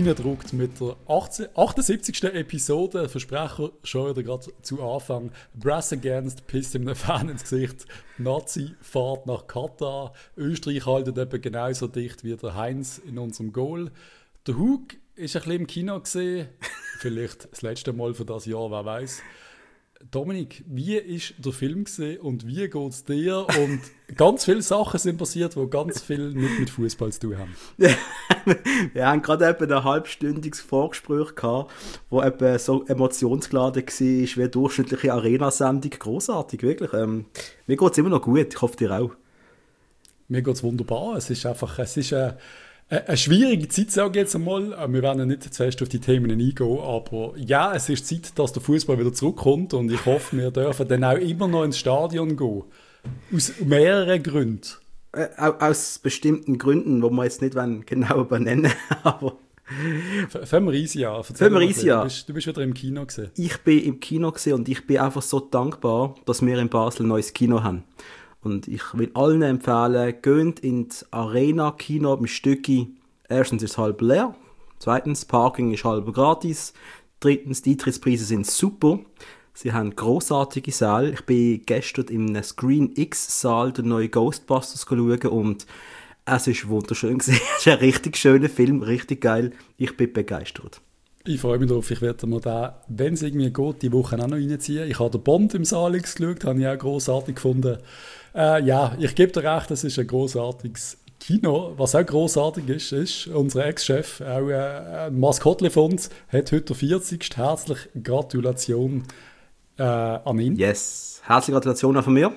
reingedruckt mit der 78. Episode. Versprecher schon wieder gerade zu Anfang. Brass Against, pisst ihm einen Fan ins Gesicht. Nazi fahrt nach Katar. Österreich haltet eben genauso dicht wie der Heinz in unserem Goal. Der Hug ist ein bisschen im Kino gesehen. Vielleicht das letzte Mal für das Jahr, wer weiß. Dominik, wie ist der Film gesehen und wie geht es dir? Und ganz viele Sachen sind passiert, die ganz viel nicht mit Fußball zu tun haben. Wir haben gerade eben ein halbstündiges Vorgespräch gehabt, wo eben so emotionsgeladen war wie eine durchschnittliche Arena-Sendung. Grossartig, wirklich. Mir geht es immer noch gut, ich hoffe dir auch. Mir geht es wunderbar. Es ist eine schwierige Zeit, sage ich jetzt einmal. Wir werden nicht zuerst auf die Themen eingehen, aber ja, es ist Zeit, dass der Fußball wieder zurückkommt und ich hoffe, wir dürfen dann auch immer noch ins Stadion gehen. Aus mehreren Gründen. Aus bestimmten Gründen, die wir jetzt nicht genau benennen aber Fangen wir easy an. Du bist wieder im Kino gewesen. Ich bin im Kino gewesen und ich bin einfach so dankbar, dass wir in Basel ein neues Kino haben. Und ich will allen empfehlen, geht ins Arena-Kino im Stücki. Erstens ist es halb leer. Zweitens, Parking ist halb gratis. Drittens, die Eintrittspreise sind super. Sie haben grossartige Säle. Ich bin gestern im Screen X-Saal den neuen Ghostbusters schauen und es ist wunderschön gewesen. Es ist ein richtig schöner Film, richtig geil. Ich bin begeistert. Ich freue mich darauf, ich werde mir den, wenn es irgendwie geht, die Woche auch noch reinziehen. Ich habe den Bond im Saal geschaut, habe ich auch grossartig gefunden. Ja, ich gebe dir recht, es ist ein grossartiges Kino. Was auch grossartig ist unser Ex-Chef, auch ein Maskottli von uns, hat heute den 40. Herzliche Gratulation an ihn. Yes, herzliche Gratulation auch von mir.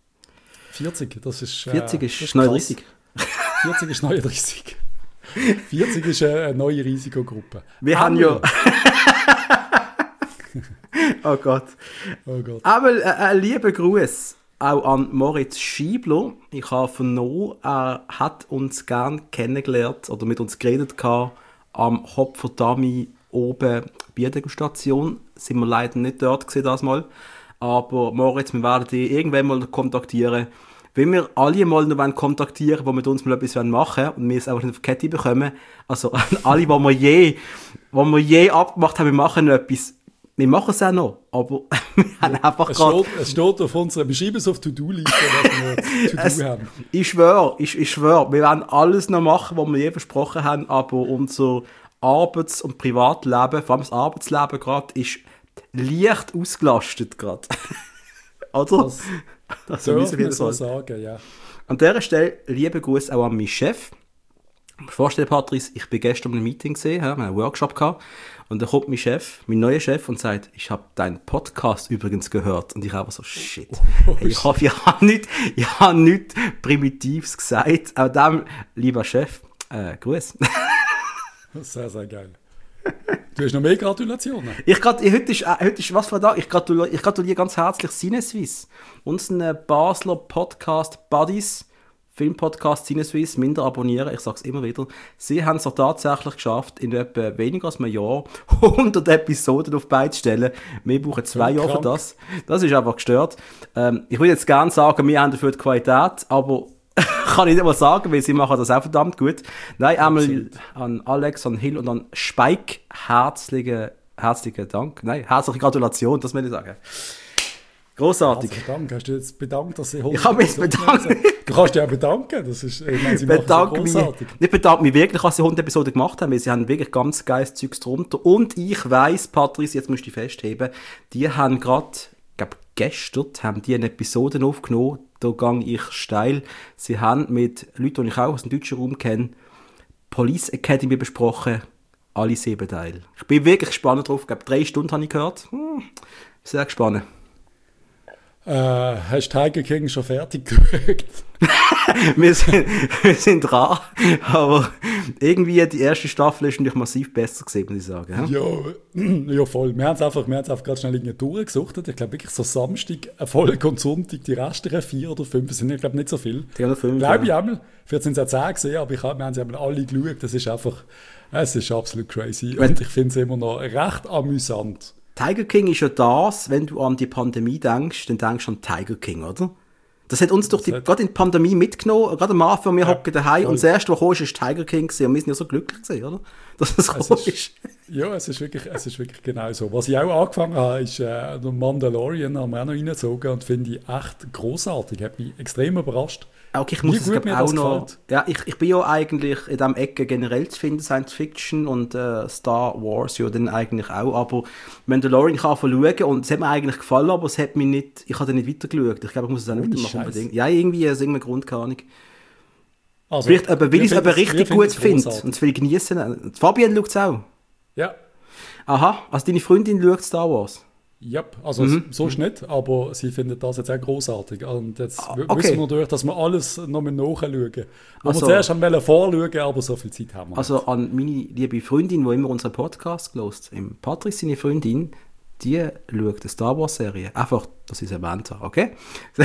40, das ist 40 ist 39. 40 ist 39. 40 ist eine neue Risikogruppe. Wir haben ja... Oh Gott. Aber ein lieber Gruß auch an Moritz Schiebler. Ich habe vernommen, er hat uns gern kennengelernt oder mit uns geredet am Hopferdami oben bei der Degustation. Sind wir leider nicht dort gewesen, das mal. Aber Moritz, wir werden dich irgendwann mal kontaktieren. Wenn wir alle mal noch kontaktieren wollen, die mit uns mal etwas machen wollen und wir es einfach nicht auf die Kette bekommen, also an alle, die wir je abgemacht haben, wir machen etwas. Wir machen es auch noch, aber wir haben einfach gerade... Es steht auf unserer Beschreibung auf To-Do-Liste, was wir to-do haben. Ich schwöre, wir werden alles noch machen, was wir je versprochen haben, aber unser Arbeits- und Privatleben, vor allem das Arbeitsleben gerade, ist leicht ausgelastet gerade. Oder? Das müssen wir so sagen, ja. An dieser Stelle liebe Gruß auch an meinen Chef. Ich muss vorstellen, Patrice, ich bin gestern in einem Meeting gesehen, wir haben einen Workshop gehabt. Und da kommt mein neuer Chef und sagt, ich habe deinen Podcast übrigens gehört. Und ich habe so, shit. Ich hoffe, ich habe nichts Primitives gesagt. Aber dem, lieber Chef, Gruß. Sehr, sehr geil. Du hast noch mehr Gratulationen. Heute ist was für ein Tag. Ich gratuliere ganz herzlich Cineswiss. Unseren Basler Podcast-Buddies. Filmpodcast Cineswiss, minder abonnieren, ich sage es immer wieder. Sie haben es auch tatsächlich geschafft, in etwa weniger als einem Jahr 100 Episoden auf beide stellen. Wir brauchen 2 Jahre für das. Das ist einfach gestört. Ich würde jetzt gerne sagen, wir haben dafür die Qualität, aber kann ich nicht mal sagen, weil sie machen das auch verdammt gut. Nein, einmal an Alex, an Hill und an Spike herzlichen Dank. Nein, herzliche Gratulation, das will ich sagen. Grossartig. Dank. Hast du jetzt bedankt, dass sie 100 Ich habe mich bedankt. Du kannst dich auch bedanken. Das ist, ich meine, sie machen es grossartig. Ich bedanke mich wirklich, dass sie 100 Episoden gemacht haben, weil sie haben wirklich ganz geiles Zeugs drunter. Und ich weiss, Patrice, jetzt musst du dich festheben, die haben gerade, ich glaube gestern, haben die eine Episode aufgenommen, da gehe ich steil. Sie haben mit Leuten, die ich auch aus dem deutschen Raum kenne, Police Academy besprochen, alle 7 Teile. Ich bin wirklich gespannt drauf. Ich glaube, 3 Stunden habe ich gehört. Sehr gespannt. Hast Tiger King schon fertig geschaut? wir sind dran, aber irgendwie die erste Staffel ist natürlich massiv besser gewesen, muss ich sagen. Ja, voll. Wir haben es einfach gerade schnell irgendwie durchgesucht. Ich glaube wirklich so Samstag eine Folge und Sonntag die restlichen 4 oder 5 sind, ich glaube nicht so viel. Die haben 5, glaube ich einmal. Vielleicht sind es auch 10 gesehen, aber wir haben sie alle geschaut. Es ist absolut crazy und ich finde es immer noch recht amüsant. Tiger King ist ja das, wenn du an die Pandemie denkst, dann denkst du an Tiger King, oder? Das hat uns gerade in der Pandemie mitgenommen, gerade am Anfang, wir hocken daheim und das erste, was kam, war Tiger King gewesen, und wir sind ja so glücklich gewesen, oder? Dass es gekommen ist. Ja, es ist wirklich genau so. Was ich auch angefangen habe, ist der Mandalorian, haben wir auch noch reingezogen und finde ich echt grossartig, hat mich extrem überrascht. Okay, ich muss es auch noch... Ja, ich bin ja eigentlich in diesem Ecke generell zu finden, Science Fiction und Star Wars ja dann eigentlich auch, aber Mandalorian kann schauen und es hat mir eigentlich gefallen, aber es hat mich nicht... Ich habe dann nicht weitergeschaut. Ich glaube, ich muss es auch nicht weitermachen unbedingt. Ja, irgendwie aus irgendeinem Grund, keine Ahnung. Also, vielleicht, weil ich es aber richtig gut finde und es will genießen. Fabian schaut es auch? Ja. Aha, also deine Freundin schaut Star Wars? Ja, also so ist nicht, aber sie findet das jetzt auch grossartig. Und jetzt wissen wir durch, dass wir alles noch nachschauen. Wir zuerst haben vorschauen, aber so viel Zeit haben wir also nicht. An meine liebe Freundin, die immer unseren Podcast hört, Patrick, seine Freundin, die schaut eine Star Wars-Serie. Einfach, dass ich es erwähnt habe, okay?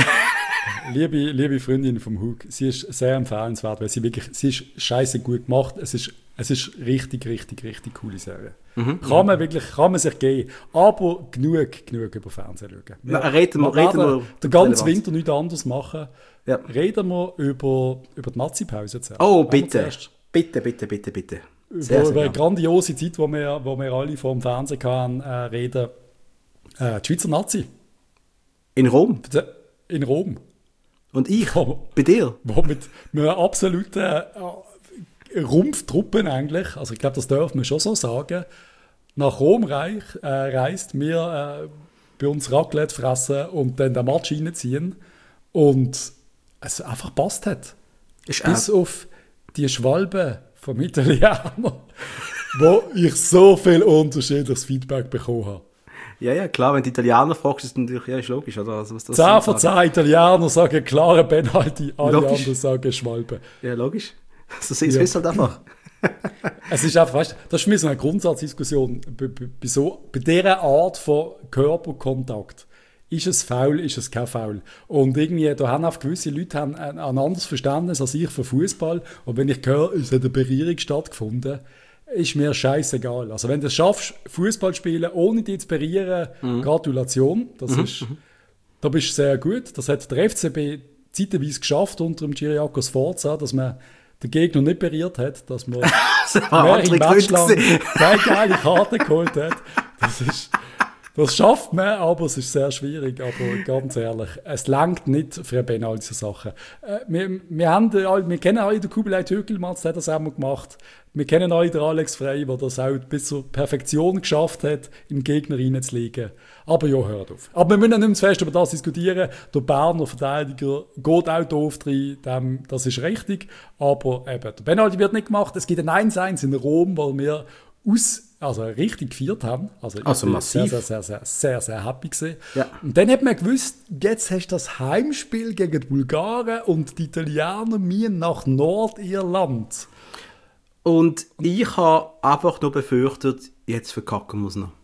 Liebe Freundin vom Hug, sie ist sehr empfehlenswert, weil sie ist scheiße gut gemacht. Es ist richtig coole Serie. Kann man sich geben, aber genug über Fernsehen schauen. Reden wir den ganzen Winter nichts anderes machen. Ja. Reden wir über die Nazi-Pause zuerst. Oh, bitte. Bitte. Über eine grandiose Zeit, wo wir alle vor dem Fernsehen hatten, reden. Die Schweizer Nazi. In Rom? In Rom. Und ich? Bei dir? Wo mit einem absoluten Rumpftruppen eigentlich, also ich glaube, das dürfen wir schon so sagen, nach Rom reist, wir bei uns Raclette fressen und dann den Match reinziehen und es einfach passt hat. Bis auf die Schwalbe vom Italiener, wo ich so viel unterschiedliches Feedback bekommen habe. Ja, klar, wenn die Italiener fragst, ist das natürlich ist logisch, oder? Also, 10 von 10 Italiener sagen klare Penalty, alle anderen sagen Schwalbe. Ja, logisch. Das ist halt einfach. Es ist einfach, weißt du, das ist für mich so eine Grundsatzdiskussion. Bei dieser Art von Körperkontakt. Ist es faul, ist es kein Foul? Und irgendwie, da haben auch gewisse Leute ein anderes Verständnis als ich von Fußball. Und wenn ich höre, es hat eine Berührung stattgefunden, ist mir scheißegal. Also wenn du es schaffst, Fußball spielen, ohne dich zu berühren, Gratulation. Da bist du sehr gut. Das hat der FCB zeitweise geschafft unter dem Ciriaco Sforza, dass man den Gegner nicht berührt hat, dass man mehrere Matches lang keine geile Karte geholt hat. Das schafft man, aber es ist sehr schwierig. Aber ganz ehrlich, es reicht nicht für all diese Sachen. Wir kennen alle den Kubilay Türkelmann, der hat das auch mal gemacht. Wir kennen alle den Alex Frey, der das auch bis zur Perfektion geschafft hat, im Gegner reinzulegen. Aber ja, hört auf. Aber wir müssen nicht mehr zu fest über das diskutieren. Der Berner Verteidiger geht auch doof rein, das ist richtig. Aber eben, der Penalty wird nicht gemacht. Es gibt ein 1-1 in Rom, weil wir richtig gefeiert haben. Also massiv. Sehr happy gewesen. Ja. Und dann hat man gewusst, jetzt hast du das Heimspiel gegen die Bulgaren und die Italiener müssen nach Nordirland. Und ich habe einfach nur befürchtet, jetzt verkacken muss noch.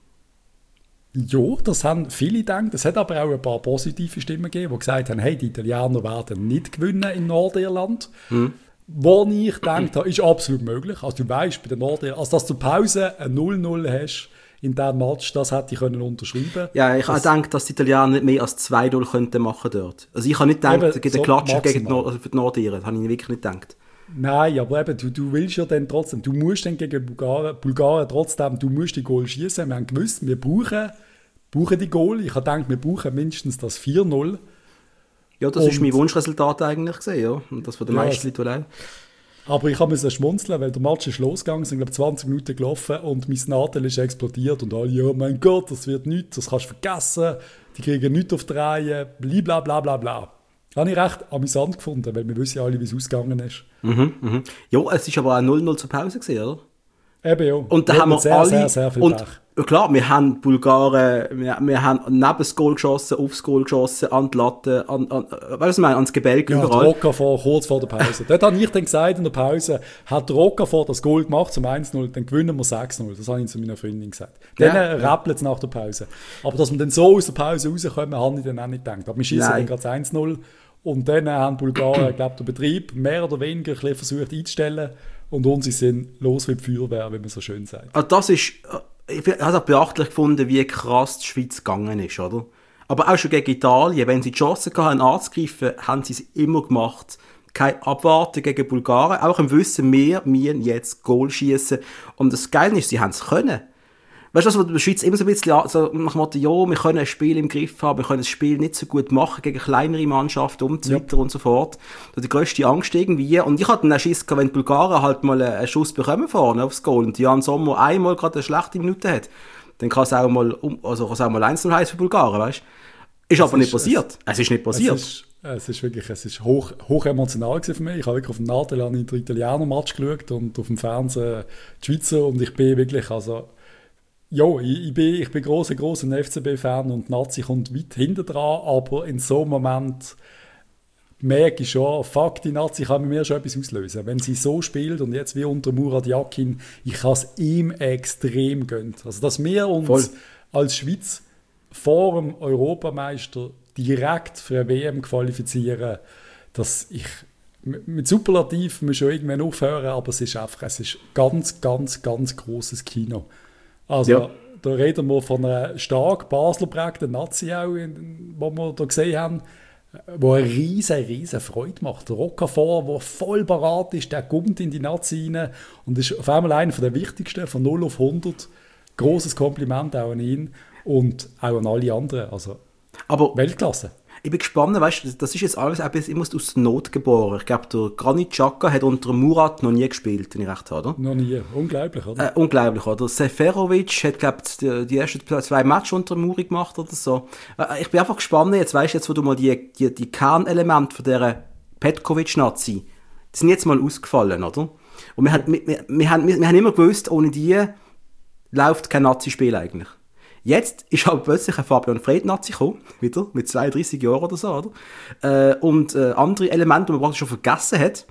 Ja, das haben viele gedacht. Es hat aber auch ein paar positive Stimmen gegeben, die gesagt haben, hey, die Italiener werden nicht gewinnen in Nordirland. Wo ich gedacht habe, ist absolut möglich. Also du weißt, bei der Nordirland, also dass du Pause ein 0-0 hast in diesem Match, das hätte ich unterschreiben können. Ja, ich habe gedacht, dass die Italiener nicht mehr als 2-0 könnten machen dort. Also ich habe nicht gedacht, es gibt eine Klatsche für die Nordirland. Das habe ich wirklich nicht gedacht. Nein, aber eben, du willst ja dann trotzdem, du musst dann gegen Bulgarien trotzdem, du musst die Goal schießen. Wir haben gewusst, wir brauchen die Goal. Ich habe gedacht, wir brauchen mindestens das 4-0. Ja, das ist mein Wunschresultat eigentlich gesehen, ja. Und das von den meisten Leuten auch. Aber ich musste schmunzeln, weil der Match ist losgegangen, es sind glaube 20 Minuten gelaufen und mein Nadel ist explodiert und alle, ja mein Gott, das wird nichts, das kannst du vergessen, die kriegen nichts auf die Reihe, blablabla. Das habe ich recht amüsant gefunden, weil wir wissen ja alle, wie es ausgegangen ist. Ja, es ist aber auch 0-0 zur Pause gewesen, oder? Eben, ja. Und da haben wir sehr viel Pech. Klar, wir haben Bulgaren, wir haben neben das Goal geschossen, aufs Goal geschossen, an die Latte, ans Gebälk, überall. Ja, Roccafor kurz vor der Pause. Dort habe ich dann gesagt in der Pause, hat Roccafor das Goal gemacht zum 1-0, dann gewinnen wir 6-0. Das habe ich zu meiner Freundin gesagt. Dann rappelt es nach der Pause. Aber dass wir dann so aus der Pause rauskommen, habe ich dann auch nicht gedacht. Aber wir schießen dann gerade 1-0 und dann haben Bulgaren, ich glaube, den Betrieb mehr oder weniger ein bisschen versucht einzustellen und unsere sind los wie die Feuerwehr, wie man so schön sagt. Also das ist... Ich habe es auch beachtlich gefunden, wie krass die Schweiz gegangen ist, oder? Aber auch schon gegen Italien, wenn sie die Chance hatten, anzugreifen, haben sie es immer gemacht. Kein Abwarten gegen Bulgarien, auch im Wissen, wir müssen jetzt Goal schießen. Und das Geile ist, sie haben es können. Weißt du, was in der Schweiz immer so ein bisschen so nach dem Motto, ja, wir können ein Spiel im Griff haben, wir können das Spiel nicht so gut machen gegen kleinere Mannschaften und so weiter und so fort. Das ist die grösste Angst irgendwie. Und ich hatte dann auch Schiss gehabt, wenn die Bulgaren halt mal einen Schuss bekommen vorne aufs Goal und Jan Sommer einmal gerade eine schlechte Minute hat, dann kann es auch mal, 1-0 heißen für Bulgaren, weißt du? Ist aber nicht passiert. Es ist nicht passiert. Es ist hoch emotional für mich. Ich habe wirklich auf dem Nadel den Italiener-Match geschaut und auf dem Fernsehen die Schweizer und ich bin wirklich, also ja, ich bin grosser FCB-Fan und die Nazi kommt weit hinten dran, aber in so einem Moment merke ich schon, fuck, die Nazi kann mit mir schon etwas auslösen. Wenn sie so spielt und jetzt wie unter Murat Yakin, ich kann es ihm extrem gönnen. Also, dass wir uns als Schweiz vor dem Europameister direkt für eine WM qualifizieren, dass ich mit Superlativ muss schon irgendwann aufhören, aber es ist ganz, ganz, ganz grosses Kino. Also, da reden wir von einer stark Basler prägten Nazi auch, wo wir da gesehen haben, wo eine riesen Freude macht. Der Rockefeller, der voll parat ist, der kommt in die Nazi rein und ist auf einmal einer der wichtigsten, von 0 auf 100. Grosses Kompliment auch an ihn und auch an alle anderen. Also, aber Weltklasse. Ich bin gespannt, weißt du, das ist jetzt alles immer aus der Not geboren. Ich glaube, der Granit Xhaka hat unter Murat noch nie gespielt, wenn ich recht habe, oder? Noch nie. Unglaublich, oder? Unglaublich, oder? Seferovic hat, glaube ich, die ersten 2 Matches unter Muri gemacht oder so. Ich bin einfach gespannt, jetzt wo du mal die Kernelemente von dieser Petkovic-Nazi, die sind jetzt mal ausgefallen, oder? Und wir haben immer gewusst, ohne die läuft kein Nazi-Spiel eigentlich. Jetzt ist aber plötzlich ein Fabian Fred-Nazi gekommen, wieder, mit 32 Jahren oder so, oder? Und andere Elemente, die man praktisch schon vergessen hat,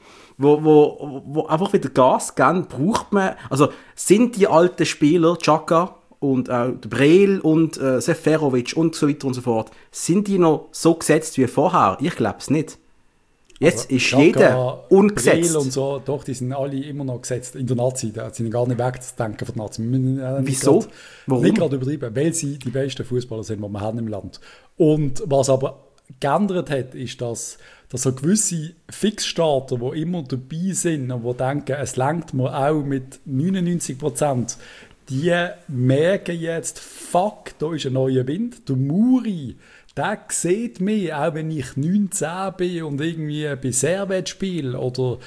wo einfach wieder Gas geben, braucht man, also sind die alten Spieler, Xhaka und auch Breel und Seferovic und so weiter und so fort, sind die noch so gesetzt wie vorher? Ich glaube es nicht. Jetzt ist Xhaka, jeder ungesetzt. Breel und so, doch, die sind alle immer noch gesetzt in der Nazi. Da sind gar nicht wegzudenken von der Nazi. Wieso? Warum? Nicht gerade übertrieben, weil sie die besten Fußballer sind, die wir haben im Land. Und was aber geändert hat, ist, dass so gewisse Fixstarter, die immer dabei sind und die denken, es reicht mir auch mit 99%, die merken jetzt, fuck, da ist ein neuer Wind. Der Muri, der sieht mich, auch wenn ich 19 bin und irgendwie bei Servet spiele oder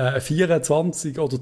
24 oder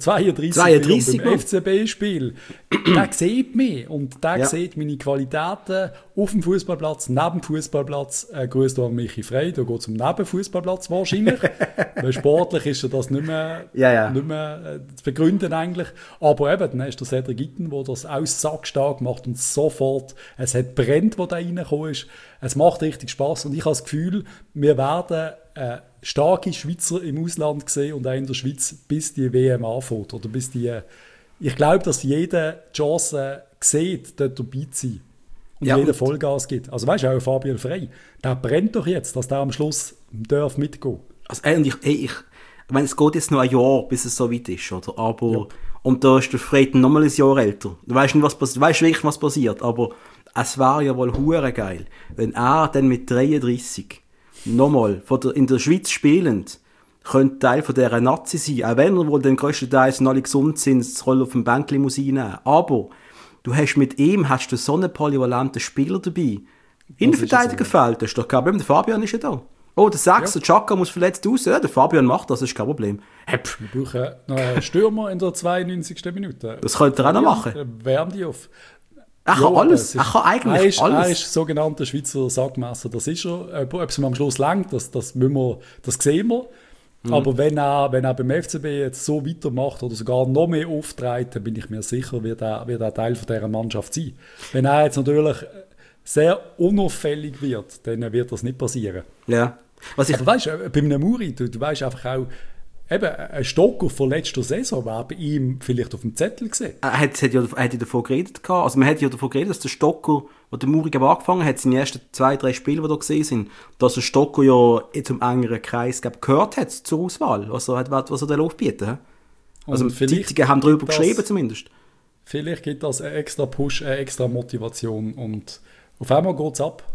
32 beim FCB spiele. Der sieht mich und der sieht meine Qualitäten auf dem Fußballplatz, neben dem Fußballplatz. Grüßt an Michi Frey, da geht es um Nebenfußballplatz wahrscheinlich. Weil sportlich ist das nicht mehr, nicht mehr zu begründen eigentlich. Aber eben, dann ist der Cedric Itten, der das aus sackstark macht und sofort, es hat brennt, wo da reingekommen ist. Es macht richtig Spass und ich habe das Gefühl, wir werden starke Schweizer im Ausland sehen und auch in der Schweiz, bis die WM anfängt. Oder bis die, ich glaube, dass jeder die Chance sieht, dort dabei zu sein. Und jeder Vollgas gibt. Also weißt du, auch Fabian Frey, der brennt doch jetzt, dass der am Schluss darf mitgehen. Also ich meine, es geht jetzt noch ein Jahr, bis es so weit ist, oder? Aber, und da ist der Frey noch mal ein Jahr älter. Du weißt nicht, wirklich, was passiert, aber es wäre ja wohl hure geil, wenn er dann mit 33 nochmal in der Schweiz spielend könnte Teil von dieser Nazi sein, auch wenn er wohl den grössten Teil alle gesund sind, das Roll auf dem Bänkli muss einnehmen. Aber du hast mit ihm du so einen polyvalenten Spieler dabei. Innenverteidiger fehlt, das ist doch kein Problem, der Fabian ist ja da. Oh, der 6, der Xhaka muss verletzt raus, der Fabian macht das, ist kein Problem. Wir brauchen noch einen Stürmer in der 92. Minute. Das könnte er auch noch machen. Wärmen die auf. Er kann alles. Er kann eigentlich alles. Er ist sogenannter Schweizer Sackmesser. Das ist er. Ob es ihm am Schluss langt, das sehen wir. Aber wenn er beim FCB jetzt so weitermacht oder sogar noch mehr auftritt, dann bin ich mir sicher, wird er Teil von dieser Mannschaft sein. Wenn er jetzt natürlich sehr unauffällig wird, dann wird das nicht passieren. Ja. Aber weißt du, bei einem Muri, du weißt einfach auch, eben, ein Stocker von letzter Saison war bei ihm vielleicht auf dem Zettel gesehen. Er hat ja davon geredet. Also man hat ja davon geredet, dass der Stocker, wo der Muri angefangen hat, seine ersten 2-3 Spiele, die da gesehen sind, dass der Stocker ja zum engeren Kreis gehört hat zur Auswahl, was er da aufbieten hat. Also die Zeitungen haben darüber geschrieben zumindest. Vielleicht gibt das einen extra Push, eine extra Motivation und auf einmal geht es ab.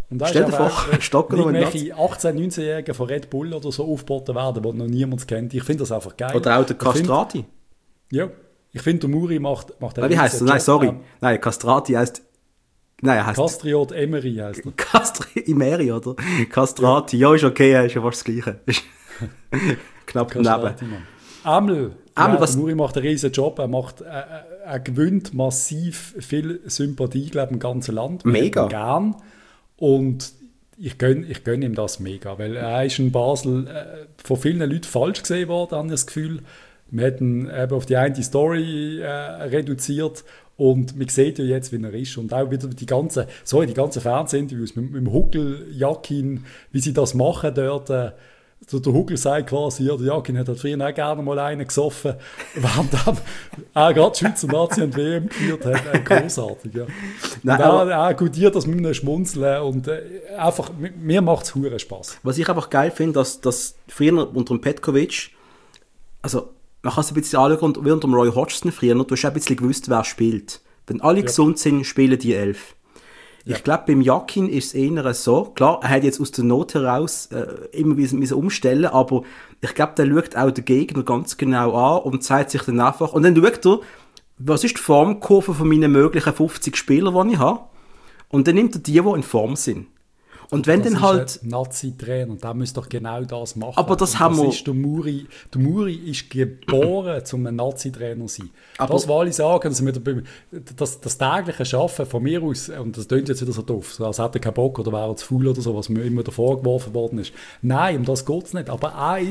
Und da Stell dir ist vor, einfach, Stocker und irgendwelche 18-, 19-Jährigen von Red Bull oder so aufgeboten werden, die noch niemand kennt. Ich finde das einfach geil. Oder auch der Castrati. Ich finde, der Muri macht einen Wie heißt er? Nein, Job. sorry. Nein, Castrati heißt... Nein, er heißt... Castriot Emery heisst er. Imeri, oder? Castrati. Ja, ist okay, ist ja fast das Gleiche. Knapp daneben. Amel, was... der Muri macht einen riesen Job. Er gewinnt massiv viel Sympathie, glaube ich, im ganzen Land. Mega. Gern. Und ich gönne ihm das mega, weil er ist in Basel von vielen Leuten falsch gesehen worden, habe ich das Gefühl. Wir hätten eben auf die eine Story reduziert und man sieht ja jetzt, wie er ist. Und auch wieder die ganzen Fernsehinterviews mit dem Huckel, Jakin, wie sie das machen dort. Der Huckel sagt quasi, ja, der Jakin hat halt früher auch gerne mal einen gesoffen, während er gerade die Schweizer Nazi und WM geführt hat. Großartig, ja. Nein, und er gutiert das mit einem Schmunzeln und einfach, mir macht es verdammt Spaß. Was ich einfach geil finde, dass früher unter dem Petkovic, also man kann es ein bisschen anschauen, wie unter dem Roy Hodgson früher, du hast auch ein bisschen gewusst, wer spielt. Wenn alle gesund sind, spielen die 11. Ja. Ich glaube, beim Jakin ist es eher so, klar, er hat jetzt aus der Not heraus immer müssen umstellen, aber ich glaube, der schaut auch den Gegner ganz genau an und zeigt sich dann einfach, und dann schaut er, was ist die Formkurve von meinen möglichen 50 Spielern, die ich habe, und dann nimmt er die in Form sind. Und wenn das dann halt... Das ist ein Nazi-Trainer und der müsste doch genau das machen. Aber das haben wir... Ist der Muri ist geboren, um ein Nazi-Trainer zu sein. Aber das, was alle sagen, also das tägliche Arbeiten von mir aus, und das klingt jetzt wieder so doof, so als hätte er keinen Bock oder wäre er zu faul oder so, was mir immer davor geworfen worden ist. Nein, um das geht es nicht. Aber er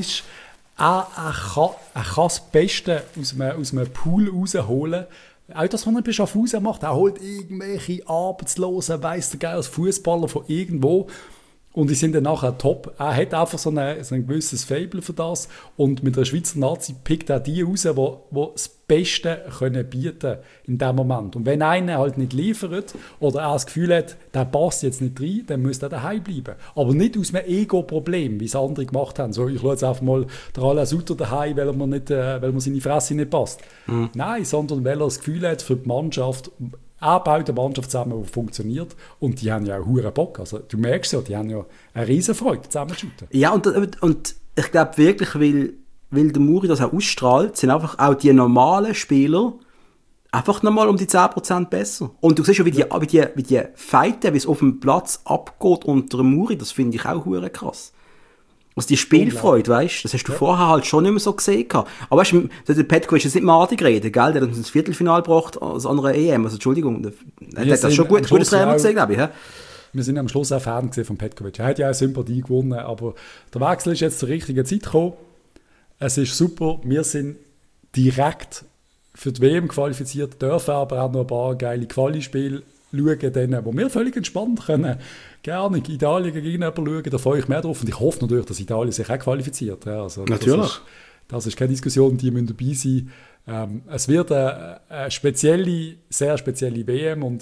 kann das Beste aus einem Pool rausholen. Auch das, was er bei Schaffhausen macht, er holt irgendwelche Arbeitslosen, weiss der Geil, als Fußballer von irgendwo und die sind dann nachher top. Er hat einfach so ein gewisses Faible für das und mit der Schweizer Nazi pickt er die raus, die das Beste können bieten in dem Moment. Und wenn einer halt nicht liefert oder er das Gefühl hat, der passt jetzt nicht rein, dann muss er daheim bleiben. Aber nicht aus einem Ego-Problem, wie es andere gemacht haben. So, ich lasse jetzt einfach mal der Alain Sutter daheim, weil mir seine Fresse nicht passt. Mhm. Nein, sondern weil er das Gefühl hat, für die Mannschaft, er baut eine Mannschaft zusammen, die funktioniert. Und die haben ja auch verdammt Bock. Also, du merkst ja, die haben ja eine riesen Freude zusammen zu shooten. Ja, und ich glaube wirklich, weil der Muri das auch ausstrahlt, sind einfach auch die normalen Spieler einfach nochmal um die 10% besser. Und du siehst ja, wie die Fighten, wie es auf dem Platz abgeht unter dem Muri, das finde ich auch verdammt krass. Also die Spielfreude, weißt du, das hast du vorher halt schon nicht mehr so gesehen. Aber weißt du, der Petkovic ist nicht madig reden, gell? Der hat uns ins Viertelfinale gebracht, als andere EM, also Entschuldigung, er hat das schon gutes Trainer gesehen, glaube ich. Wir sind am Schluss auch Fan von Petkovic. Er hat ja auch Sympathie gewonnen, aber der Wechsel ist jetzt zur richtigen Zeit gekommen. Es ist super, wir sind direkt für die WM qualifiziert, dürfen aber auch noch ein paar geile Quali-Spiele schauen, denen, wo wir völlig entspannt können. Gerne Italien gegen jemanden schauen, da freue ich mehr drauf. Und ich hoffe natürlich, dass Italien sich auch qualifiziert. Ja, also natürlich. Das ist keine Diskussion, die müssen dabei sein. Es wird eine sehr spezielle WM und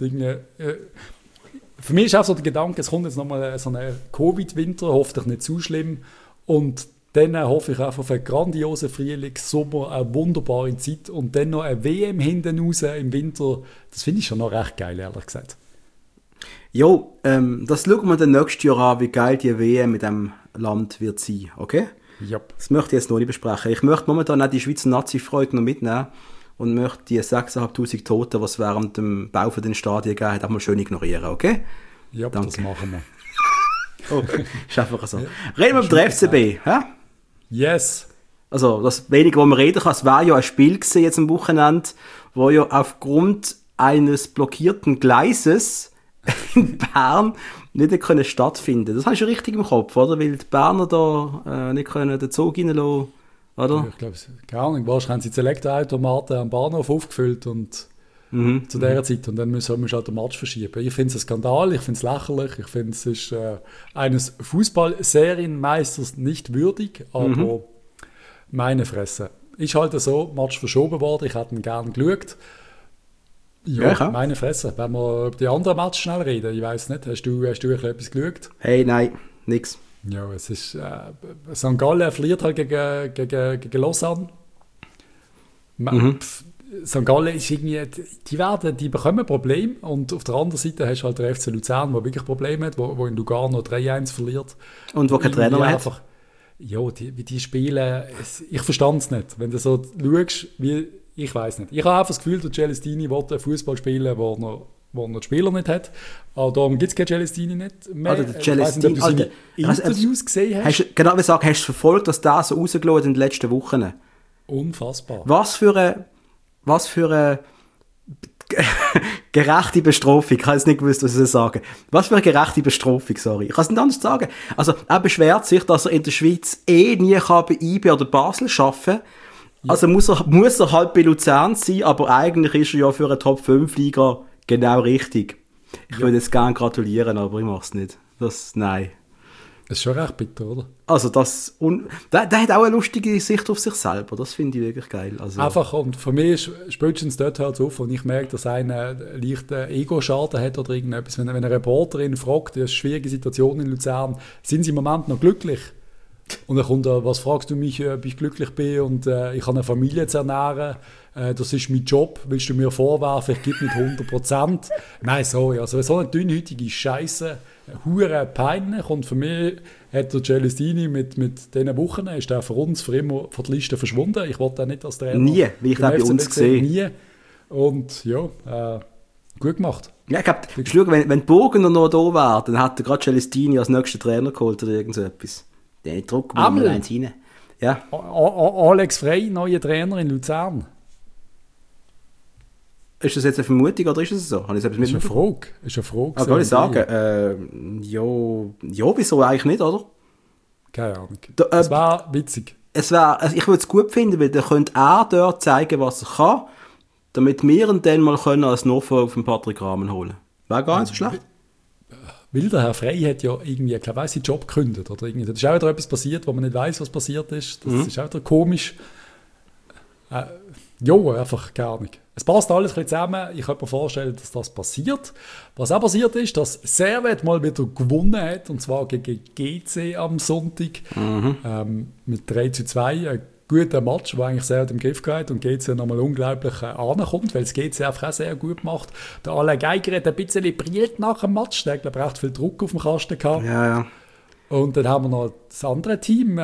für mich ist auch so der Gedanke, es kommt jetzt nochmal so ein Covid-Winter, hoffentlich nicht zu schlimm. Und dann hoffe ich einfach auf einen grandiosen Frühling, Sommer, eine wunderbare Zeit und dann noch eine WM hinten raus im Winter. Das finde ich schon noch recht geil, ehrlich gesagt. Jo, das schauen wir dann nächstes Jahr an, wie geil die WM mit dem Land wird sein, okay? Yep. Das möchte ich jetzt noch nicht besprechen. Ich möchte momentan auch die Schweizer Nazi-Freude noch mitnehmen und möchte die 6'500 Toten, die es während dem Bau von den Stadien gegeben hat, auch mal schön ignorieren, okay? Ja, danke. Das machen wir. Oh, ist einfach so. Reden wir über den FCB, hä? Yes. Also, das Wenige, was man reden kann, es war ja ein Spiel gewesen jetzt am Wochenende, wo ja aufgrund eines blockierten Gleises in Bern nicht können stattfinden. Das hast du richtig im Kopf, oder? Weil die Berner da nicht können den Zug reinlassen, oder? Ich glaube, gar nicht. Wahrscheinlich haben sie die Elektroautomaten am Bahnhof aufgefüllt und zu dieser Zeit. Und dann müssen wir halt den Match verschieben. Ich finde es ein Skandal, ich finde es lächerlich, ich finde es ist eines Fußball-Serienmeisters nicht würdig, aber meine Fresse. Ist halt so, Match verschoben worden, ich hätte ihn gerne geschaut. Ja, meine Fresse. Wenn wir über die anderen Matches schnell reden, ich weiss nicht, hast du etwas geschaut? Hey, nein, nix. Ja, es ist, St. Gallen verliert halt gegen Lausanne. St. Gallen ist irgendwie, die bekommen Probleme und auf der anderen Seite hast du halt den FC Luzern, der wirklich Probleme hat, wo in Lugano 3-1 verliert. Und wo kein Trainer mehr hat. Ja, wie die spielen, ich verstand es nicht. Wenn du so schaust, ich weiß nicht. Ich habe einfach das Gefühl, der Celestini will einen Fußball spielen, wo er die Spieler nicht hat. Aber darum gibt es keinen Celestini nicht mehr. Alter, der Celestini, ich weiß nicht, ob du seine Interviews gesehen hast. Genau, wie gesagt, hast du verfolgt, dass der so rausgelassen in den letzten Wochen? Unfassbar. Was für eine gerechte Bestrafung. Ich habe jetzt nicht gewusst, was ich sagen. Was für eine gerechte Bestrafung, sorry. Ich kann es nicht anders sagen. Also, er beschwert sich, dass er in der Schweiz nie bei IB oder Basel arbeiten kann. Ja. Also muss er halt bei Luzern sein, aber eigentlich ist er ja für eine Top-5-Liga genau richtig. Ich würde jetzt gerne gratulieren, aber ich mache es nicht. Nein. Das ist schon recht bitter, oder? Also der hat auch eine lustige Sicht auf sich selber. Das finde ich wirklich geil. Also, einfach, und für mich spätestens dort hört es auf, und ich merke, dass einer leichten Ego-Schaden hat oder irgendetwas. Wenn eine Reporterin fragt, das ist eine schwierige Situation in Luzern, sind sie im Moment noch glücklich? Und dann kommt er, was fragst du mich, ob ich glücklich bin und ich habe eine Familie zu ernähren, das ist mein Job, willst du mir vorwerfen, ich gebe nicht 100%? Nein, sorry, also so eine dünnhäutige Scheiße, hure peinlich, und für mich hat der Celestini mit diesen Wochen, ist der für uns für immer von der Liste verschwunden. Ich wollte auch nicht als Trainer. Nie, wie ich das bei uns gesehen. Nie. Und ja, gut gemacht. Ja, ich glaube, wenn Burgener noch da wäre, dann hat er gerade Celestini als nächsten Trainer geholt oder irgend so etwas. Den drucken wir mal eins rein. Ja. Alex Frey, neuer Trainer in Luzern. Ist das jetzt eine Vermutung oder ist es so? Habe ich etwas ist eine Frage. Ist eine Frage. Also soll ich sagen, ja, wieso eigentlich nicht, oder? Keine Ahnung. Das wäre witzig. Also ich würde es gut finden, weil dann könnte er dort zeigen, was er kann, damit wir ihn dann mal können als Nachfolger von Patrick Rahmen holen. Wäre gar nicht so schlecht. Weil der Herr Frey hat ja irgendwie, ich glaube, seinen Job gekündigt. Oder irgendwie. Da ist auch wieder etwas passiert, wo man nicht weiß, was passiert ist. Das ist auch wieder komisch. Einfach gar nicht. Es passt alles ein bisschen zusammen. Ich könnte mir vorstellen, dass das passiert. Was auch passiert ist, dass Servet mal wieder gewonnen hat, und zwar gegen GC am Sonntag. Mit 3-2. Ein guter Match, der eigentlich sehr im Griff geht und GC nochmal unglaublich ankommt, weil es GC einfach auch sehr gut macht. Der Alain Geiger hat ein bisschen brilliert nach dem Match. Der hat, glaube ich, recht viel Druck auf dem Kasten gehabt. Ja. Und dann haben wir noch das andere Team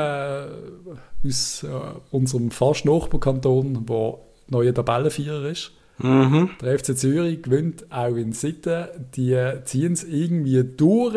aus unserem fast Nachbarkanton, der neuer Tabellenvierer ist. Der FC Zürich gewinnt auch in Sitten. Die ziehen es irgendwie durch.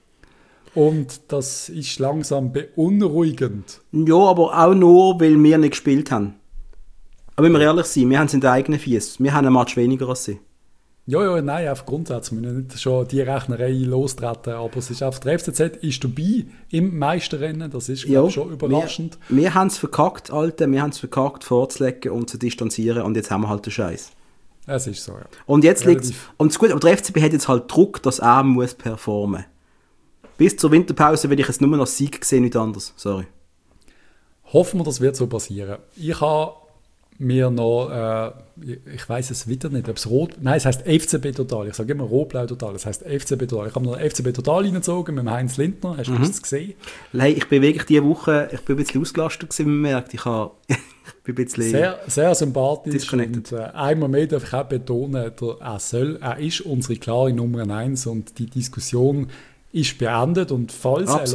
Und das ist langsam beunruhigend. Ja, aber auch nur, weil wir nicht gespielt haben. Aber wenn wir ehrlich sind, wir haben es in den eigenen Fies. Wir haben einen Match weniger als sie. Ja, nein, einfach grundsätzlich. Wir müssen nicht schon die Rechnerei lostreten, aber es ist einfach, der FCZ ist dabei im Meisterrennen, das ist schon überraschend. Wir haben es verkackt, Alter, wir haben es verkackt, vorzulegen und zu distanzieren, und jetzt haben wir halt den Scheiß. Es ist so, ja. Und jetzt liegt es, und das Gute, aber der FCB hat jetzt halt Druck, dass er muss performen. Bis zur Winterpause will ich jetzt nur noch Sieg sehen, nicht anders, sorry. Hoffen wir, das wird so passieren. Ich habe mir noch, ich weiß es wieder nicht, ob es Rot, nein, es heisst FCB Total, ich sage immer Rot-Blau Total, es heisst FCB Total. Ich habe mir noch FCB Total reingezogen mit dem Heinz Lindner, hast du das gesehen? Nein, ich bin wirklich diese Woche, ich bin ein bisschen ausgelastet gewesen, man merkt, ich bin ein bisschen sehr, sehr sympathisch, und einmal mehr darf ich auch betonen, er ist unsere klare Nummer 1 und die Diskussion ist beendet, und falls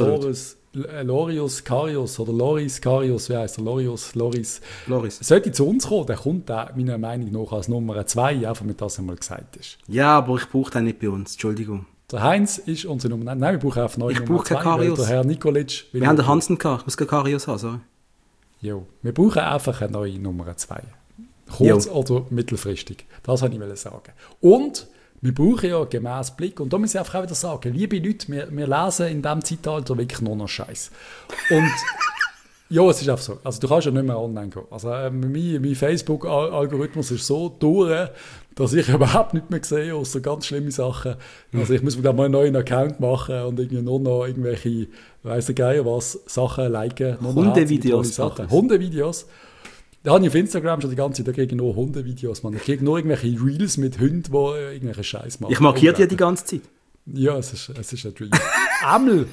Loris Karius, wie heisst er? Loris. Sollte zu uns kommen, dann kommt er meiner Meinung nach als Nummer 2, einfach mit das einmal gesagt ist. Ja, aber ich brauche den nicht bei uns, Entschuldigung. Der Heinz ist unsere Nummer 1. Nein, wir brauchen einfach neue Nummer 2. Karius. Der Herr Nikolic. Wir haben den Hansen gehabt, ich muss keinen Karius haben, sorry. Jo, wir brauchen einfach eine neue Nummer 2. Kurz- oder mittelfristig. Das wollte ich sagen. Und wir brauchen ja gemäß Blick, und da muss ich einfach auch wieder sagen, liebe Leute, wir lesen in diesem Zeitalter wirklich nur noch Scheiß. Und ja, es ist einfach so. Also du kannst ja nicht mehr online gehen. Also mein Facebook-Algorithmus ist so durch, dass ich überhaupt nicht mehr sehe, außer ganz schlimme Sachen. Also ich muss mir da mal einen neuen Account machen und irgendwie nur noch irgendwelche, weiss der Geier was, Sachen liken. Hundevideos. Hundevideos. Da habe ich auf Instagram schon die ganze Zeit, da kriege ich nur Hundevideos. Man. Ich kriege nur irgendwelche Reels mit Hunden, die irgendwelche Scheiß machen. Ich markiere dir die ganze Zeit. Ja, es ist ein Dream. Amel,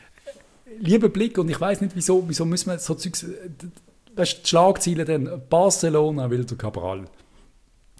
lieber Blick, und ich weiss nicht, wieso müssen wir so Zeugs, weißt du, die Schlagziele dann, Barcelona will der Cabral.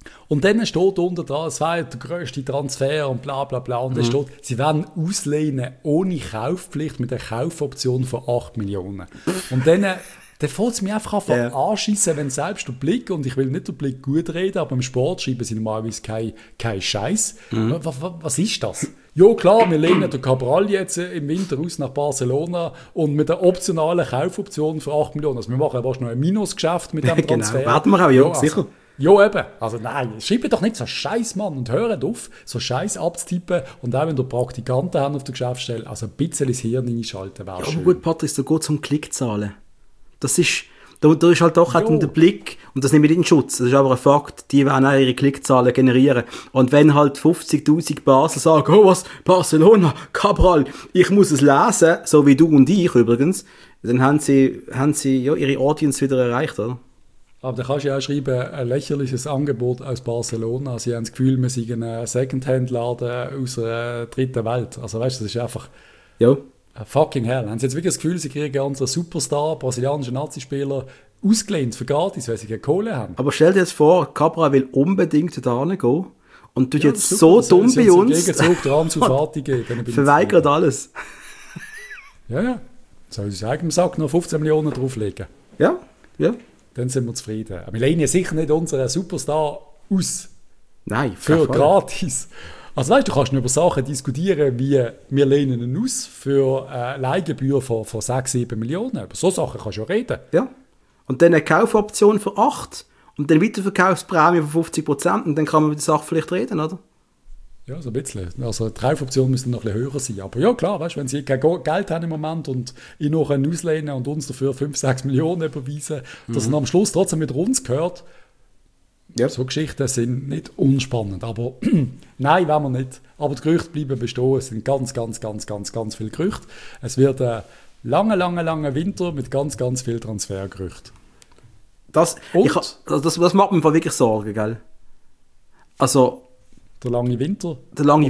Und dann steht unter dran, es war der grösste Transfer und bla bla bla. Und dann steht, sie werden auslehnen ohne Kaufpflicht mit einer Kaufoption von 8 Millionen. Und dann fällt es mir einfach an anschiessen, wenn selbst der Blick, und ich will nicht den Blick gut reden, aber im Sport schreiben sie normalerweise kein Scheiß. Was ist das? Ja klar, wir lehnen den Cabral jetzt im Winter aus nach Barcelona und mit einer optionalen Kaufoption für 8 Millionen. Also wir machen wahrscheinlich noch ein Minusgeschäft mit dem Transfer. Genau, warten wir auch, ja, sicher. Ja, eben. Also nein, schreibt doch nicht so Scheiß, Mann, und hört auf, so Scheiß abzutippen. Und auch wenn ihr Praktikanten haben auf der Geschäftsstelle, also ein bisschen ins Hirn einschalten wäre schön. Aber gut, Patrick, da geht es um Klickzahlen. Das ist, da ist halt doch halt der Blick, und das nehme ich nicht in Schutz, das ist aber ein Fakt, die werden auch ihre Klickzahlen generieren. Und wenn halt 50'000 Basel sagen, oh was, Barcelona, Cabral, ich muss es lesen, so wie du und ich übrigens, dann haben sie ja ihre Audience wieder erreicht, oder? Aber da kannst du ja auch schreiben, ein lächerliches Angebot aus Barcelona. Sie haben das Gefühl, wir sind ein Secondhand-Laden aus der dritten Welt. Also weißt du, das ist einfach fucking hell. Haben sie jetzt wirklich das Gefühl, sie kriegen unseren Superstar, brasilianischen Nazispieler, ausgelehnt für gratis, weil sie keine Kohle haben? Aber stell dir jetzt vor, Cabral will unbedingt da gehen und tut jetzt super, so dumm bei uns. Gegenzug dran zu Fati geben. Verweigert alles. Ja. Soll ich sagen, im Sack noch 15 Millionen drauflegen? Ja. Dann sind wir zufrieden. Aber wir lehnen ja sicher nicht unseren Superstar aus. Nein, für gratis. Also weißt du, kannst nur über Sachen diskutieren, wie wir lehnen ihn aus für eine Leihgebühr von 6-7 Millionen. Über so Sachen kannst du ja reden. Ja. Und dann eine Kaufoption für 8 und dann Weiterverkaufsprämie von 50% und dann kann man über die Sache vielleicht reden, oder? Ja, so ein bisschen. Also die Kaufoption müsste noch ein bisschen höher sein. Aber ja, klar, weißt, wenn sie kein Geld haben im Moment und ihn noch auslehnen und uns dafür 5-6 Millionen überweisen, dass er am Schluss trotzdem mit uns gehört, so Geschichten sind nicht unspannend. Aber nein, wollen wir nicht. Aber die Gerüchte bleiben bestehen. Es sind ganz viele Gerüchte. Es wird ein langer Winter mit ganz viel Transfergerüchten. Das macht mir wirklich Sorgen, gell? Also der lange Winter? Der lange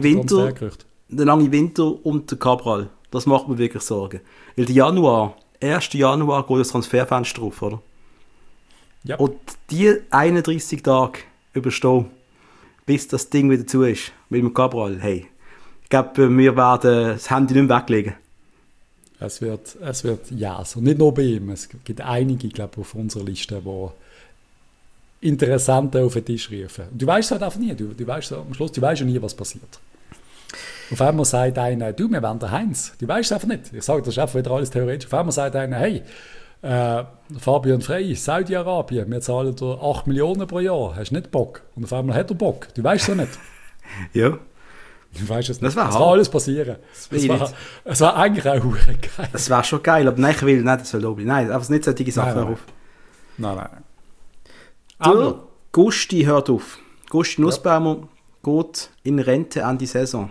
Winter und der Cabral. Das macht mir wirklich Sorgen. Weil der 1. Januar geht das Transferfenster drauf, oder? Ja. Und die 31 Tage überstehen, bis das Ding wieder zu ist, mit dem Cabral, hey, ich glaube, wir werden das Handy nicht mehr weglegen. Es wird und nicht nur bei ihm. Es gibt einige, glaube ich, auf unserer Liste, die Interessante auf den Tisch rufen. Du weißt es halt einfach nie. Du weißt am Schluss, du weißt ja nie, was passiert. Auf einmal sagt einer, du, wir wollen der Heinz. Du weißt es einfach nicht. Ich sage, das ist einfach wieder alles theoretisch. Auf einmal sagt einer, hey, Fabian Frey, Saudi-Arabien, wir zahlen dir 8 Millionen pro Jahr. Hast du nicht Bock? Und auf einmal hat er Bock. Du weißt es ja nicht. Ja. Du weißt es nicht. Das kann alles passieren. Es war eigentlich auch geil. Das wäre schon geil, aber nein, ich will nicht, das soll oben. Nein, aber nicht solche Sachen auf. Nein. Der Gusti hört auf. Gusti Nussbaumer geht in Rente an die Saison.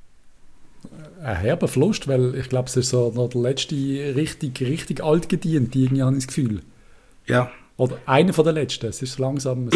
Ein herber Verlust, weil ich glaube, es ist so noch der letzte richtig alt gedient, irgendwie habe ich das Gefühl. Ja. Oder einer von den letzten. Es ist langsam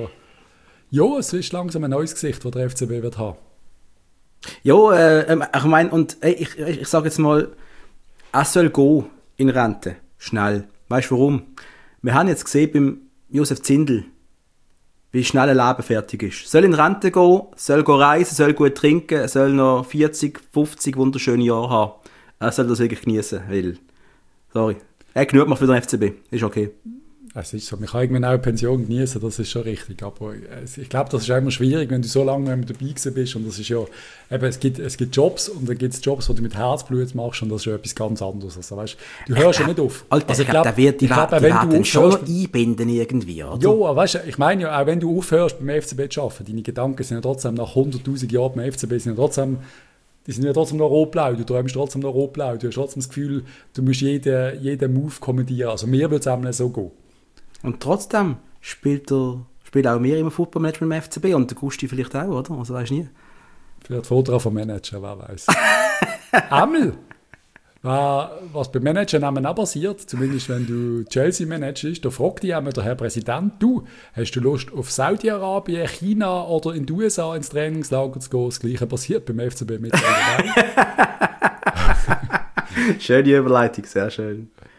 ein neues Gesicht, das der FCB wird haben. Ja, ich meine, und ich sage jetzt mal, er soll gehen in Rente. Schnell. Weißt du warum? Wir haben jetzt gesehen beim Josef Zindel, wie schnell ein Leben fertig ist. Soll in Rente gehen, soll reisen, soll gut trinken, soll noch 40, 50 wunderschöne Jahre haben. Er soll das wirklich genießen, weil, sorry, er genug macht für den FCB, ist okay. Es ist so, man kann irgendwann auch eine Pension genießen, das ist schon richtig, aber ich glaube, das ist auch immer schwierig, wenn du so lange dabei gewesen bist und das ist ja, eben, es gibt Jobs und dann gibt es Jobs, die du mit Herzblut machst und das ist ja etwas ganz anderes, also weißt, du hörst ja nicht auf. Alter, also, ich glaube, die werden schon einbinden irgendwie, oder? Ja, aber weißt du, ich meine ja, auch wenn du aufhörst beim FCB zu arbeiten, deine Gedanken sind ja trotzdem nach 100'000 Jahren beim FCB, die sind ja trotzdem noch rot-blau, du träumst trotzdem noch rot-blau, du hast trotzdem das Gefühl, du musst jeden Move kommentieren, also mir würde es auch so gehen. Und trotzdem spielt auch mehr im Footballmanagement im FCB und der Gusti vielleicht auch, oder? Also weißt du nie. Vielleicht Foto vom Manager, wer weiß. Amel, was beim Manager auch passiert, zumindest wenn du Chelsea managst, da fragt dich einmal der Herr Präsident, du, hast du Lust auf Saudi-Arabien, China oder in die USA ins Trainingslager zu gehen? Das Gleiche passiert beim FCB mit. Schöne Überleitung, sehr schön.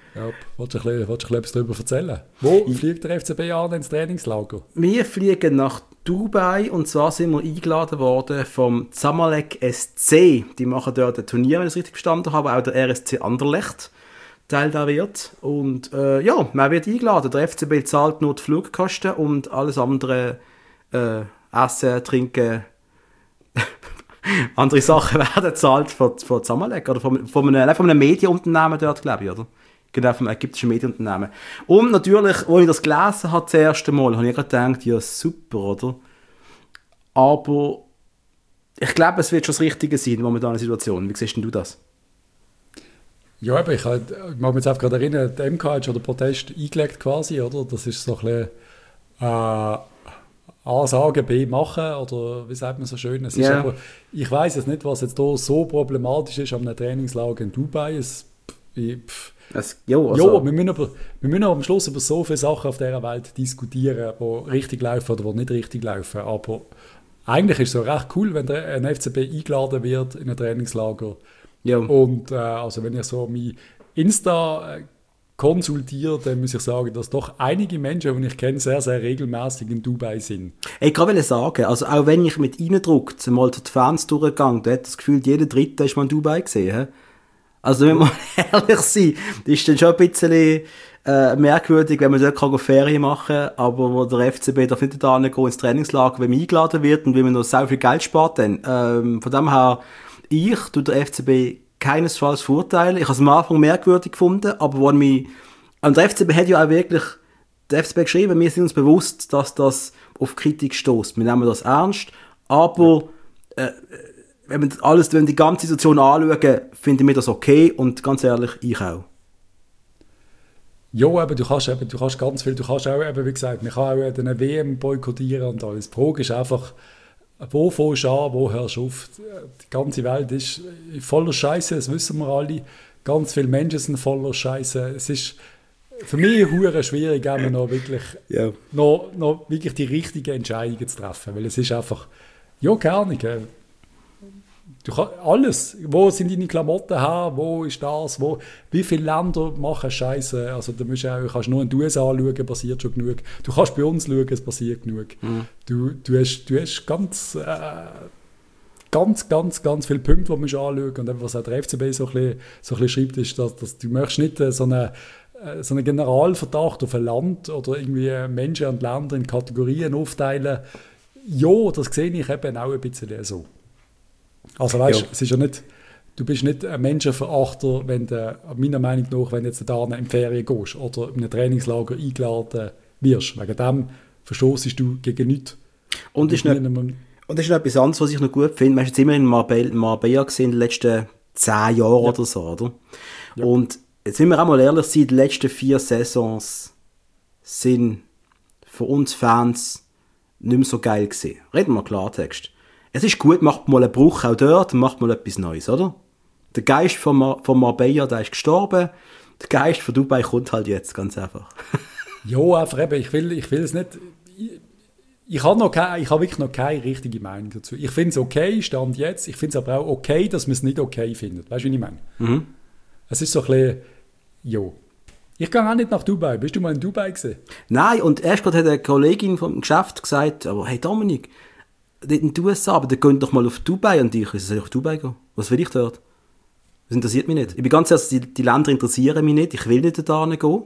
Ja, willst du ein bisschen etwas darüber erzählen? Wo fliegt der FCB an ins Trainingslager? Wir fliegen nach Dubai und zwar sind wir eingeladen worden vom Zamalek SC. Die machen dort ein Turnier, wenn ich es richtig verstanden habe, auch der RSC Anderlecht Teil da wird. Und ja, man wird eingeladen. Der FCB zahlt nur die Flugkosten und alles andere Essen, Trinken, andere Sachen werden gezahlt von Zamalek oder von einem Medienunternehmen dort, glaube ich, oder? Genau, vom ägyptischen Medienunternehmen. Und natürlich, als ich das gelesen habe, das erste Mal, habe ich gerade gedacht, ja super, oder? Aber ich glaube, es wird schon das Richtige sein in momentaner Situation. Wie siehst denn du das? Ja, aber ich mag mich jetzt einfach gerade erinnern, der MK hat schon den Protest eingelegt quasi, oder? Das ist so ein bisschen A sagen, B machen, oder wie sagt man so schön? Es ist aber, ich weiss jetzt nicht, was jetzt hier so problematisch ist an einem Trainingslager in Dubai. Wir müssen aber am Schluss über so viele Sachen auf dieser Welt diskutieren, die richtig laufen oder die nicht richtig laufen. Aber eigentlich ist es so recht cool, wenn ein FCB eingeladen wird in ein Trainingslager. Ja. Und also wenn ich so mein Insta konsultiere, dann muss ich sagen, dass doch einige Menschen, die ich kenne, sehr, sehr regelmäßig in Dubai sind. Ich kann sagen, also auch wenn ich mit reindrückt, mal durch die Fans durchgegangen, da hat das Gefühl, jeder Dritte ist mal in Dubai gesehen. Also wenn wir ehrlich sind, das ist dann schon ein bisschen merkwürdig, wenn man dort Ferien machen kann, aber wo der FCB darf nicht da gehen ins Trainingslager, wenn man eingeladen wird und wenn man noch so viel Geld spart. Dann. Von dem her, ich tue der FCB keinesfalls verurteilen. Ich habe es am Anfang merkwürdig gefunden, aber wo mich, und der FCB hat ja auch wirklich, der FCB geschrieben, wir sind uns bewusst, dass das auf Kritik stößt. Wir nehmen das ernst, aber wenn wir die ganze Situation anschauen, finden wir das okay und ganz ehrlich, ich auch. Ja, aber du kannst ganz viel, du kannst auch, eben, wie gesagt, man kann auch eine WM boykottieren und alles. Die Frage ist einfach, wo fängst du an, wo hörst du auf? Die ganze Welt ist voller Scheiße, das wissen wir alle. Ganz viele Menschen sind voller Scheiße. Es ist für mich hure schwierig, noch wirklich, noch wirklich die richtigen Entscheidungen zu treffen. Weil es ist einfach, ja, keine Ahnung. Du kannst alles. Wo sind deine Klamotten her? Wo ist das? Wie viele Länder machen Scheiße? Also da kannst nur in den USA schauen, passiert schon genug. Du kannst bei uns schauen, es passiert genug. Mhm. Du hast ganz viele Punkte, die man anschauen. Und was auch der FCB so ein bisschen schreibt, ist, dass du möchtest nicht so einen Generalverdacht auf ein Land oder irgendwie Menschen und Länder in Kategorien aufteilen. Ja, das sehe ich eben auch ein bisschen so. Also weißt, es ist ja nicht, du bist nicht ein Menschenverachter, wenn du, meiner Meinung nach, wenn du jetzt da in Ferien gehst oder in einem Trainingslager eingeladen wirst. Wegen dem verstoßest du gegen nichts. Und das ist noch etwas anderes, was ich noch gut finde. Wir haben jetzt immer in Marbella gesehen, in den letzten 10 Jahren oder so, oder? Ja. Und jetzt müssen wir auch mal ehrlich sein, die letzten 4 Saisons sind für uns Fans nicht mehr so geil gewesen. Reden wir Klartext. Es ist gut, macht mal einen Bruch auch dort und macht mal etwas Neues, oder? Der Geist von Marbella, der ist gestorben. Der Geist von Dubai kommt halt jetzt, ganz einfach. Ja, einfach eben, ich will es nicht... Ich habe wirklich noch keine richtige Meinung dazu. Ich finde es okay, Stand jetzt. Ich finde es aber auch okay, dass man es nicht okay findet. Weißt du, wie ich meine? Mhm. Es ist so ein bisschen... Jo. Ich gehe auch nicht nach Dubai. Bist du mal in Dubai gewesen? Nein, und erst gerade hat eine Kollegin vom Geschäft gesagt, aber hey Dominik, dort in den USA, aber dann geht doch mal auf Dubai und ich soll auf Dubai gehen. Was will ich dort? Das interessiert mich nicht. Ich bin ganz ehrlich, die Länder interessieren mich nicht. Ich will nicht da gehen.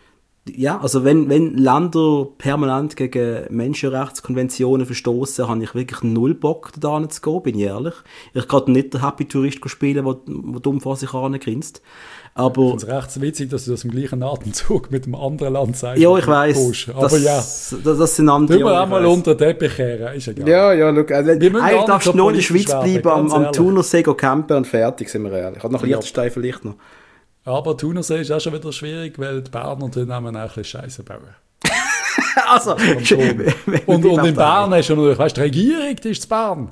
Ja, also wenn Länder permanent gegen Menschenrechtskonventionen verstoßen, habe ich wirklich null Bock, da zu gehen, bin ich ehrlich. Ich kann nicht der Happy-Tourist spielen, der dumm vor sich angrinst. Aber ich finde es recht witzig, dass du das im gleichen Atemzug mit einem anderen Land sagst. Ja, ich weiss. Aber das sind andere. Tun wir auch mal unter den Teppich kehren, ist egal. Ja, look, eigentlich darfst du nur in der Schweiz bleiben, am Thunersee campen und fertig, sind wir ehrlich. Ich habe noch Liechtenstein vielleicht noch. Aber Thunersee ist auch schon wieder schwierig, weil die Berner drin haben auch ein bisschen Scheiße bauen. Also, und in Bern hast du noch, weißt du, die Regierung, die ist in Bern.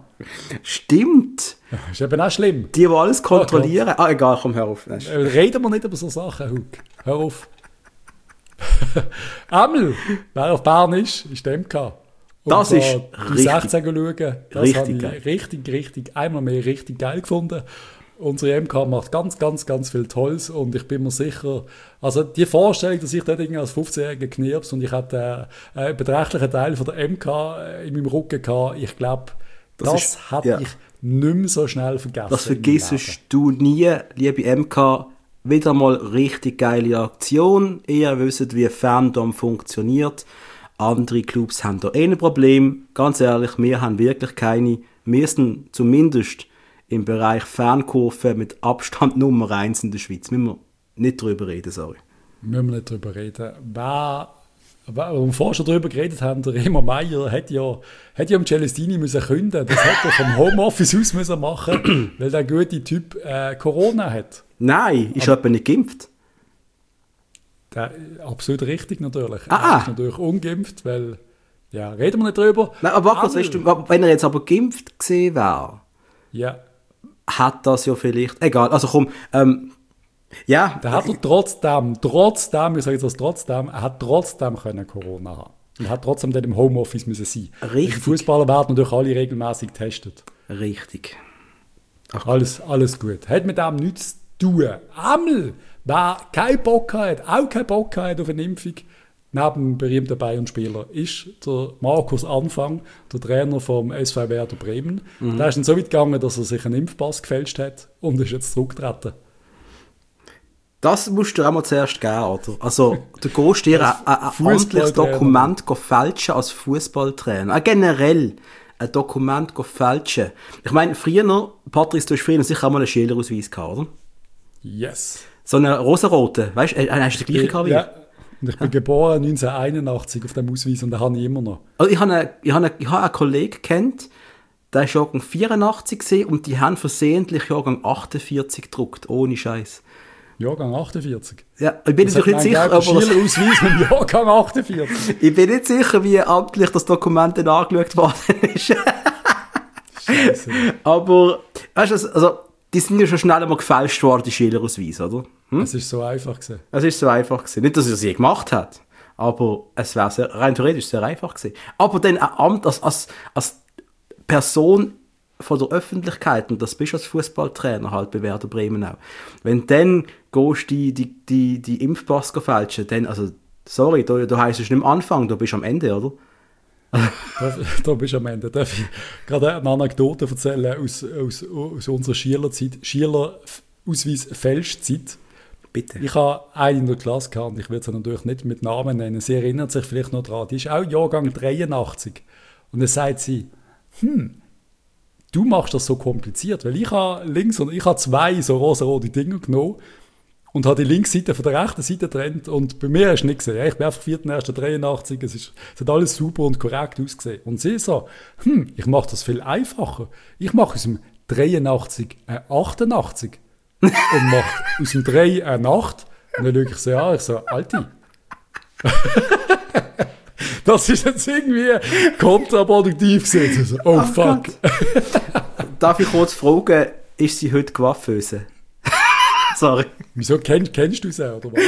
Stimmt. Ist eben auch schlimm. Die alles kontrollieren. Egal, komm, hör auf. Reden wir nicht über so Sachen, Huck. Hör auf. Amel, wer auf Bern ist der MK. Und das ist die 16 schauen, das richtig habe ich richtig, einmal mehr richtig geil gefunden. unsere MK macht ganz, ganz, ganz viel Tolles und ich bin mir sicher, also die Vorstellung, dass ich dort irgendwie als 15-Jähriger knirps und ich hatte einen beträchtlichen Teil von der MK in meinem Rücken gehabt, ich glaube, das hätte ich nicht mehr so schnell vergessen. Das vergisst du nie, liebe MK. Wieder mal richtig geile Aktion. Ihr wisst, wie Fandom funktioniert. Andere Clubs haben da ein Problem. Ganz ehrlich, wir haben wirklich keine. Wir sind zumindest im Bereich Fankurve mit Abstand Nummer 1 in der Schweiz. Müssen wir nicht drüber reden, sorry. Müssen wir nicht drüber reden. Wo wir vorher schon darüber geredet haben, der Remo Meier hätte ja im Celestini müssen künden. Das hätte er vom Homeoffice aus müssen machen, weil der gute Typ Corona hat. Nein, ist jemand nicht geimpft? Absolut richtig natürlich. Er ist natürlich ungeimpft, weil, ja, reden wir nicht drüber. Nein, aber was weißt du, wenn er jetzt aber geimpft gewesen wäre, ja, hat das ja vielleicht, egal, also komm, ja. Da hat er trotzdem, ich sage jetzt das trotzdem, er hat trotzdem können Corona haben. Und hat trotzdem dann im Homeoffice müssen sein. Richtig. Die Fußballer werden natürlich alle regelmäßig getestet. Richtig. Alles gut. Hat mit dem nichts zu tun. Einmal, wer keinen Bock hat, auch keinen Bock hat auf eine Impfung, neben dem berühmten Bayern-Spieler, ist der Markus Anfang, der Trainer vom SV Werder Bremen. Der ist dann so weit gegangen, dass er sich einen Impfpass gefälscht hat und ist jetzt zurückgetreten. Das musst du auch mal zuerst geben, oder? Also, du gehst dir ein amtliches Dokument fälschen als Fußballtrainer. Generell ein Dokument fälschen. Ich meine, früher, Patrice, du hast früher sicher auch mal einen Schülerausweis gehabt, oder? Yes. So einen rosaroten, weißt du, hast du den gleichen gehabt wie? Ja, und ich bin geboren 1981 auf dem Ausweis und den habe ich immer noch. Also ich habe einen Kollegen kennt, der war Jahrgang 84 gewesen, und die haben versehentlich Jahrgang 48 gedruckt, ohne Scheiß. Jahrgang 48? Ja, ich bin natürlich nicht sicher, aber Schülerausweis mit Jahrgang 48. Ich bin nicht sicher, wie amtlich das Dokument dann angeschaut worden ist. Scheiße. Aber, weißt du, also, die sind ja schon schnell einmal gefälscht worden, die Schülerausweise, oder? Es ist so einfach gewesen. Es ist so einfach gewesen. Nicht, dass er es je gemacht hat, aber es wäre rein theoretisch sehr einfach gewesen. Aber dann ein Amt als Person von der Öffentlichkeit, und das bist du als Fußballtrainer halt bei Werder Bremen auch. Wenn dann gehst die Impfpass fälschen, dann, also, sorry, da heisst es nicht am Anfang, du bist am Ende, oder? Da bist du am Ende. Darf ich gerade eine Anekdote erzählen aus unserer Schülerausweis-Fälschzeit? Bitte. Ich habe eine in der Klasse gehabt, und ich würde sie natürlich nicht mit Namen nennen. Sie erinnert sich vielleicht noch daran. Die ist auch Jahrgang 83. Und dann sagt sie, du machst das so kompliziert, weil ich habe zwei so rosa-rote Dinger genommen und habe die linke Seite von der rechten Seite getrennt, und bei mir hast du nicht gesehen. Ich bin einfach 4.1.83, es hat alles super und korrekt ausgesehen. Und sie so, ich mache das viel einfacher. Ich mache aus dem 83 ein 88 und mache aus dem 3 ein 8. Und dann schaue ich sie an, ich so, Alti. Das ist jetzt irgendwie kontraproduktiv gewesen. So, oh fuck. Darf ich kurz fragen, ist sie heute Coiffeuse? Sorry. Wieso kennst du sie, oder was?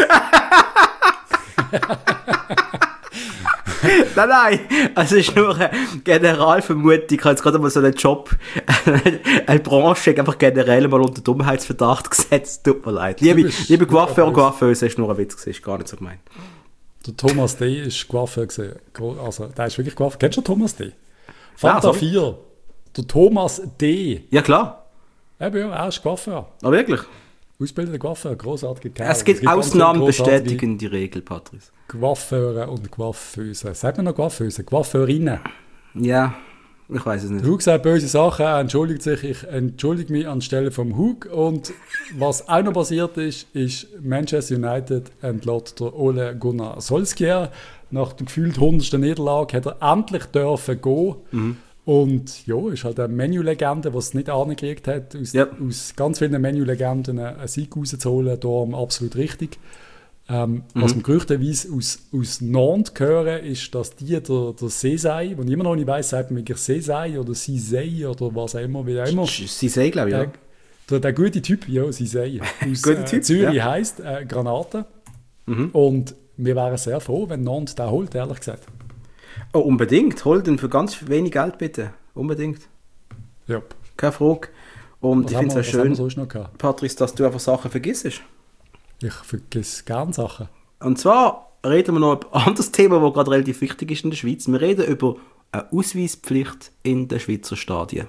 Nein, es ist nur eine Generalvermutung. Ich habe jetzt gerade mal so einen Job, eine Branche einfach generell mal unter Dummheitsverdacht gesetzt. Tut mir leid. Liebe Coiffeur und Coiffeuse, ist nur ein Witz, ist gar nicht so gemeint. Der Thomas D. ist Coiffeur gewesen. Also, der ist wirklich Coiffeur. Kennst du Thomas D? Fanta 4. Der Thomas D. Ja, klar. Eben, ja, er ist Coiffeur. Aber wirklich? Ausbildender Coiffeur, großartige Kerl. Es gibt Ausnahmen bestätigen die Regel, Patrice. Coiffeure und Coiffeuse. Sagt man noch Coiffeuse? Coiffeurinnen. Ja, ich weiß es nicht. Hug sagt böse Sachen, er entschuldigt sich. Ich entschuldige mich anstelle vom Hug. Und was auch noch passiert ist Manchester United entlässt der Ole Gunnar Solskjaer. Nach der gefühlt 100. Niederlage hat er endlich dürfen gehen. Und ja, ist halt eine Menu-Legende, die es nicht angekriegt hat, aus ganz vielen Menu-Legenden einen Sieg rauszuholen, darum absolut richtig. Was man gerüchteweise aus Nantes hören, ist, dass der Sesay, wo ich immer noch nicht weiss, sagt man wirklich Sesay oder Sisei oder was auch immer, wie auch immer. Sisei, glaube ich, ja. Der gute Typ, ja, Sisei, aus Zürich ja. Heisst Granate. Und wir wären sehr froh, wenn Nantes den holt, ehrlich gesagt. Oh, unbedingt. Hol den für ganz wenig Geld, bitte. Unbedingt. Ja. Keine Frage. Und Was ich finde es auch haben wir schön, sonst noch gehabt? Patrice, dass du einfach Sachen vergisst. Ich vergesse gerne Sachen. Und zwar reden wir noch über ein anderes Thema, das gerade relativ wichtig ist in der Schweiz. Wir reden über eine Ausweispflicht in den Schweizer Stadien.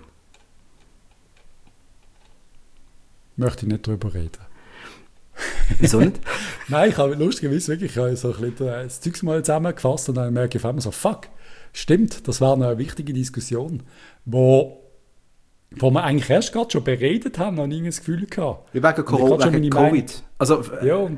Möchte ich nicht darüber reden. Wieso nicht? Nein, ich habe lustigerweise wirklich so ein bisschen das Zeug mal zusammengefasst und dann merke ich auf einmal so, fuck, stimmt, das war eine wichtige Diskussion, wo wir eigentlich erst gerade schon beredet haben und nie das Gefühl gehabt. Wie wegen Corona, wegen Covid. Also, ja, und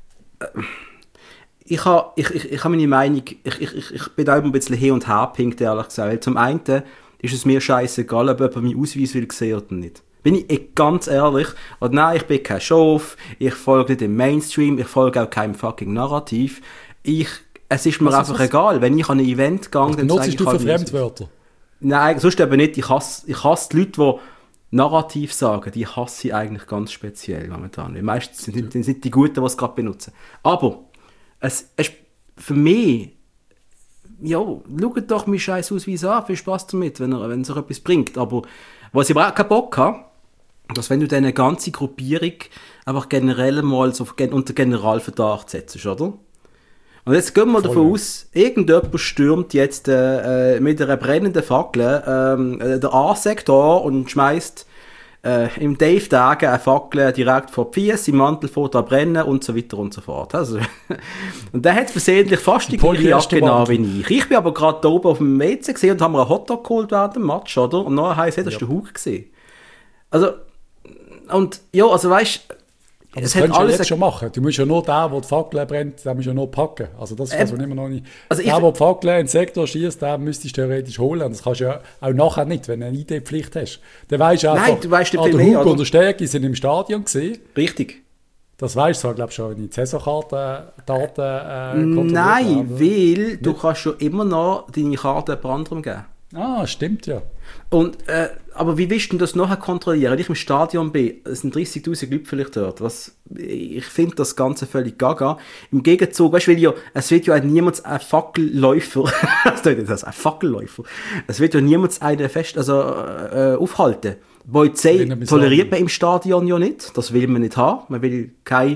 ich habe meine Meinung, ich bin da ein bisschen hin und her pinkt, ehrlich gesagt. Weil zum einen ist es mir scheißegal, ob jemand meinen Ausweis will sehen oder nicht. Bin ich ganz ehrlich. Und nein, ich bin kein Schaf, ich folge nicht dem Mainstream, ich folge auch keinem fucking Narrativ. Es ist mir einfach egal. Wenn ich an ein Event gehe, dann nutzt du für Fremdwörter? Nein, sonst eben nicht. Ich hasse die Leute, die Narrativ sagen, die hasse ich eigentlich ganz speziell momentan. Die meisten sind die Guten, die es gerade benutzen. Aber es für mich, ja, schaut doch meinen scheiß Ausweis an, viel Spaß damit, wenn es euch etwas bringt. Aber was ich aber auch keinen Bock habe, dass wenn du diese ganze Gruppierung einfach generell mal so unter Generalverdacht setzt, oder? Und jetzt gehen wir mal davon aus, irgendjemand stürmt jetzt mit einer brennenden Fackel den A-Sektor und schmeißt im Dave Dagen eine Fackel direkt vor die Füße, im Mantel fährt an brennen und so weiter und so fort. Also, und der hat versehentlich fast die gleiche Jacke genau wie ich. Ich bin aber gerade da oben auf dem WC gesehen und haben einen Hotdog geholt während dem Match, oder? Und nachher heisst es, das ist der Hug gesehen. Also, und ja, also weißt du, aber das könntest du jetzt schon machen. Du musst ja nur den, der die Fackel brennt, den musst du ja nur packen. Also das ist was immer noch nicht. Also der die Fackel in den Sektor schießt, den müsstest du theoretisch holen. Das kannst du ja auch nachher nicht, wenn du eine ID-Pflicht hast. Dann weißt du einfach, nein, du weißt der Hug und der Stärke sind im Stadion gesehen. Richtig. Das weißt du, das glaube ich schon in die Saisonkarten-Daten Nein, weil du kannst schon immer noch deine Karte jemand anderem geben. Ah, stimmt ja. Und, aber wie willst du das nachher kontrollieren? Wenn ich im Stadion bin, es sind 30'000 Leute vielleicht dort. Ich finde das Ganze völlig gaga. Im Gegenzug, weißt du, es wird ja niemand ein Fackelläufer, ein Fackelläufer, es wird ja niemand einen aufhalten. Polizei toleriert man im Stadion ja nicht, das will man nicht haben. Man will keine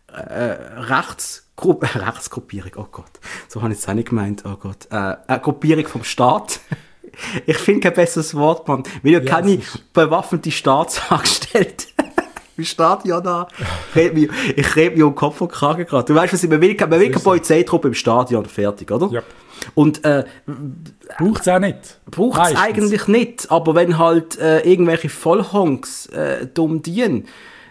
Rechtsgruppierung, oh Gott, so habe ich es auch nicht gemeint, oh Gott, eine Gruppierung vom Staat. Ich finde kein besseres Wort, Mann. Wenn ja keine bewaffnete Staatsangestellte im Stadion da. Ich rede mich um Kopf und Kragen gerade. Du weißt, was ich, man will keine Polizeitruppe im Stadion, fertig, oder? Ja. Und braucht es auch nicht. Braucht es eigentlich nicht. Aber wenn halt irgendwelche Vollhonks dumm dienen,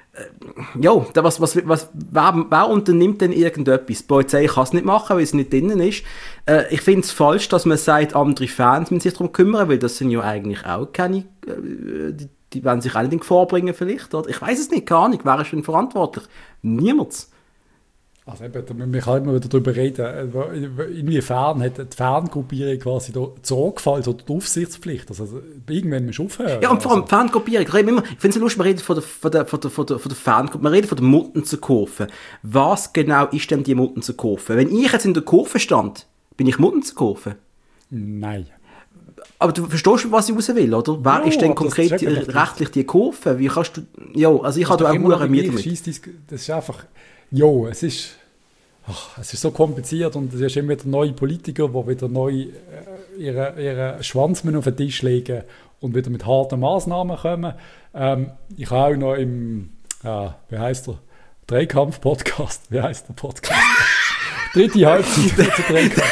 wer unternimmt denn irgendetwas? Die Polizei kann es nicht machen, weil es nicht drinnen ist. Ich finde es falsch, dass man sagt, andere Fans müssen sich darum kümmern, weil das sind ja eigentlich auch keine, die werden sich auch nicht in Gefahr bringen vielleicht. Oder? Ich weiß es nicht, keine Ahnung, wer ist denn verantwortlich? Niemand. Also eben, wir können immer wieder darüber reden, inwiefern hat die Fangruppierung quasi die Sorgfalt oder die Aufsichtspflicht. Also irgendwann musst du aufhören. Ja, und vor allem die Fangruppierung. Ich finde es so lustig, wir reden von der Fangruppe, wir reden von der Muttenzer-Kurve. Was genau ist denn die Muttenzer-Kurve? Wenn ich jetzt in der Kurve stand, bin ich Muttenzer-Kurve? Nein. Aber du verstehst, was ich raus will, oder? Wer ist denn konkret rechtlich die Kurve? Wie kannst du... Ja, also ich habe da auch eine Mühe damit. Das ist einfach... Jo, es ist so kompliziert und es ist immer wieder neue Politiker, die wieder neu ihren Schwanz auf den Tisch legen und wieder mit harten Massnahmen kommen. Ich habe auch noch im, wie heisst der? Dreikampf-Podcast. Wie heisst der Podcast? Dritte Halbzeit der Dreikampf.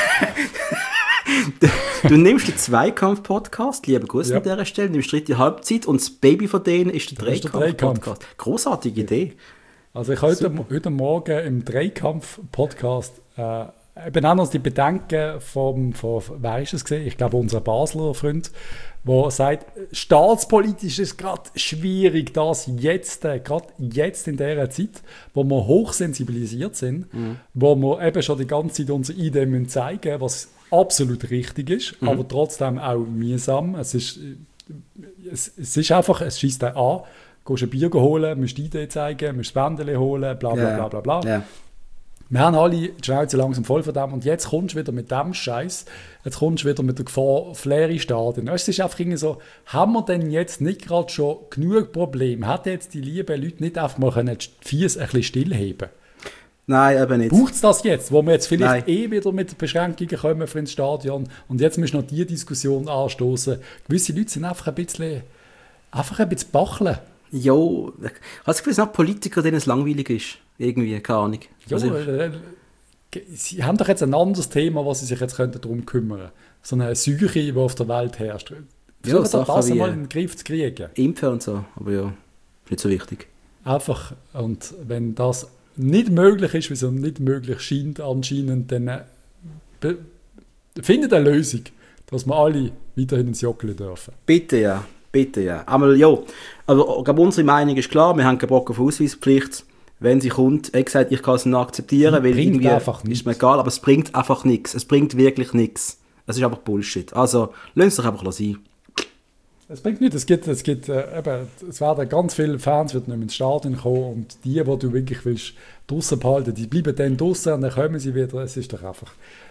Du nimmst den Zweikampf-Podcast, liebe Grüße an dieser Stelle, nimmst die dritte Halbzeit und das Baby von denen ist der Dreikampf-Podcast. Großartige Idee. Also ich habe heute Morgen im Dreikampf-Podcast eben auch noch die Bedenken von wer ist es gesehen? Ich glaube, unser Basler Freund, der sagt, staatspolitisch ist es gerade schwierig, das jetzt, gerade jetzt in dieser Zeit, wo wir hochsensibilisiert sind, wo wir eben schon die ganze Zeit unsere Idee zeigen müssen, was absolut richtig ist, aber trotzdem auch mühsam. Es ist einfach, es schießt einen an. Gehst ein Bier holen, musst die Idee zeigen, musst das Bändchen holen, bla bla bla bla bla. Yeah. Wir haben alle die Schnauze langsam voll von dem und jetzt kommst du wieder mit dem Scheiß, jetzt kommst du wieder mit der Gefahr auf leere Stadien. Es ist einfach irgendwie so, haben wir denn jetzt nicht gerade schon genug Probleme? Hätten jetzt die lieben Leute nicht einfach mal die Fies ein bisschen stillheben? Nein, eben nicht. Braucht es das jetzt, wo wir jetzt vielleicht wieder mit Beschränkungen kommen für ins Stadion und jetzt müssen wir noch die Diskussion anstoßen. Gewisse Leute sind einfach ein bisschen bacheln. Jo, hast du das Gefühl, es sind auch Politiker, denen es langweilig ist? Irgendwie, keine Ahnung. Ja, sie haben doch jetzt ein anderes Thema, was sie sich jetzt darum kümmern könnten. So eine Seuche, die auf der Welt herrscht. Ja, das mal in den Griff zu kriegen. Impfen und so, aber ja, nicht so wichtig. Einfach, und wenn das nicht möglich ist, wie es nicht möglich scheint anscheinend, dann findet eine Lösung, dass wir alle weiterhin ins Jockeln dürfen. Bitte ja. Einmal, ja. Aber ich glaube, unsere Meinung ist klar, wir haben keinen Bock auf Ausweispflicht. Wenn sie kommt, wie gesagt, ich kann es nicht akzeptieren, weil irgendwie ist mir egal, aber es bringt einfach nichts. Es bringt wirklich nichts. Es ist einfach Bullshit. Also, lass es doch einfach sein. Es bringt nichts. Es werden ganz viele Fans wird nicht mehr ins Stadion kommen und die du wirklich willst draussen behalten, die bleiben dann draussen und dann kommen sie wieder. Es ist doch einfach...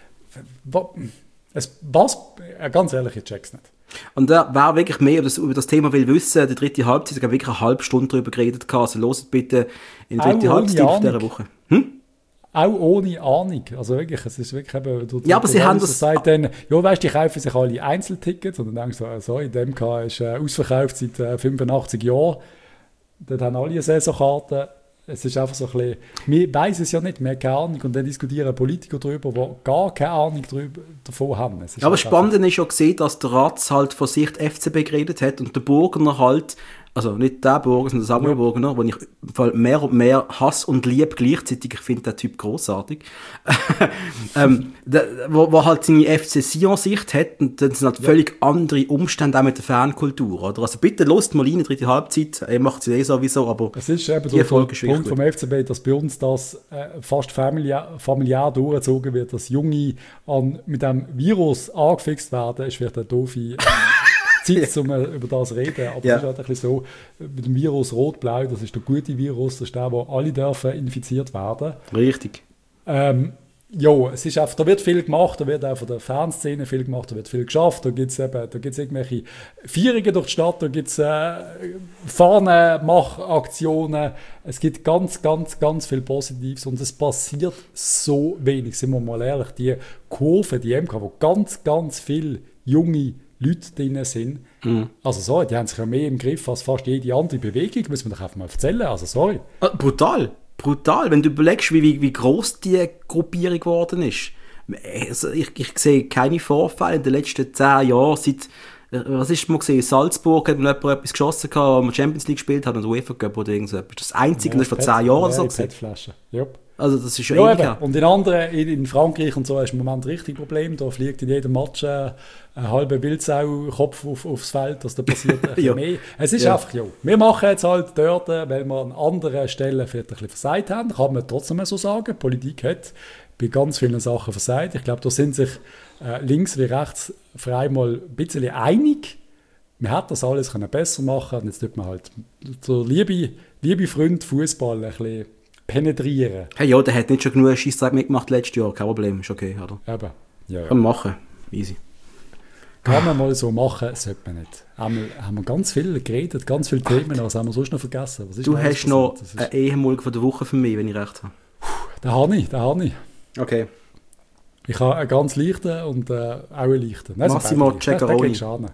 Ganz ehrlich, ich check's nicht. Und wer wirklich mehr über das Thema will wissen, die dritte Halbzeit, ich habe wirklich eine halbe Stunde darüber geredet. Also hört bitte in die dritte Halbzeit dieser Woche. Auch ohne Ahnung. Also wirklich, es ist wirklich eben... Ja, aber sie haben das... Sagt dann, ja, weißt du, die kaufen sich alle Einzeltickets und dann denkst du, so, in dem MK ist ausverkauft seit 85 Jahren. Dort haben alle eine Saisonkarten. Es ist einfach so ein bisschen... Wir weiss es ja nicht, wir haben keine Ahnung. Und dann diskutieren Politiker darüber, die gar keine Ahnung davon haben. Ja, aber spannend ist schon gesehen, dass der Ratz halt von sich die FCB geredet hat und der Burgener halt... Also nicht der Burger, sondern der Samuel Burgener, den ich mehr und mehr hasse und liebe gleichzeitig. Ich finde den Typ grossartig. Wo halt seine FC Sion-Sicht hat und dann sind halt völlig andere Umstände auch mit der Fankultur. Oder? Also bitte lasst mal rein in die dritte Halbzeit. Er macht es sowieso, aber es ist eben der Punkt vom FCB, dass bei uns das fast familiär durchgezogen wird, dass Junge mit dem Virus angefixt werden, ist vielleicht eine doofe... Zeit, um über das zu reden, aber es ist halt ein bisschen so, mit dem Virus Rot-Blau, das ist der gute Virus, das ist der, wo alle dürfen infiziert werden. Richtig. Ja, es ist einfach, da wird viel gemacht, da wird auch von der Fanszene viel gemacht, da wird viel geschafft, da gibt es irgendwelche Feierungen durch die Stadt, da gibt es Fahnenmachaktionen, es gibt ganz, ganz, ganz viel Positives und es passiert so wenig, sind wir mal ehrlich, die Kurve, die MK, wo ganz, ganz viele junge Leute drin sind. Also sorry, die haben sich ja mehr im Griff als fast jede andere Bewegung, muss man doch einfach mal erzählen, also sorry. Brutal, wenn du überlegst, wie gross die Gruppierung geworden ist. Also ich sehe keine Vorfälle in den letzten 10 Jahren, seit, was ist man gesehen, Salzburg hat man etwas geschossen, wo man Champions League gespielt hat und UEFA Cup oder irgend so etwas. Das Einzige, das ist vor 10 Jahren oder so gesehen. Yep. Also das ist schon ewig. Und in anderen, in Frankreich und so, ist im Moment richtig Problem. Da fliegt in jedem Match ein halber Wildsau-Kopf aufs Feld, dass da passiert ein bisschen mehr. Es ist einfach, wir machen jetzt halt dort, weil wir an anderen Stellen vielleicht ein bisschen versagt haben, kann man trotzdem so sagen. Die Politik hat bei ganz vielen Sachen versagt. Ich glaube, da sind sich links wie rechts frei mal ein bisschen einig. Man hätte das alles besser machen können. Und jetzt tut man halt so liebe Freund Fußball ein bisschen penetrieren. Hey, ja, der hat nicht schon genug Scheissdreck mitgemacht letztes Jahr, kein Problem, ist okay, oder? Eben, ja. Kann man machen, easy. Kann man mal so machen, sollte man nicht. Haben wir ganz viel geredet, ganz viele Themen, was haben wir sonst noch vergessen? Was ist du hast noch eine Ehemulge von der Woche für mich, wenn ich recht habe. Den habe ich. Okay. Ich habe einen ganz leichten und auch einen leichten. Massimo Ceccaroni.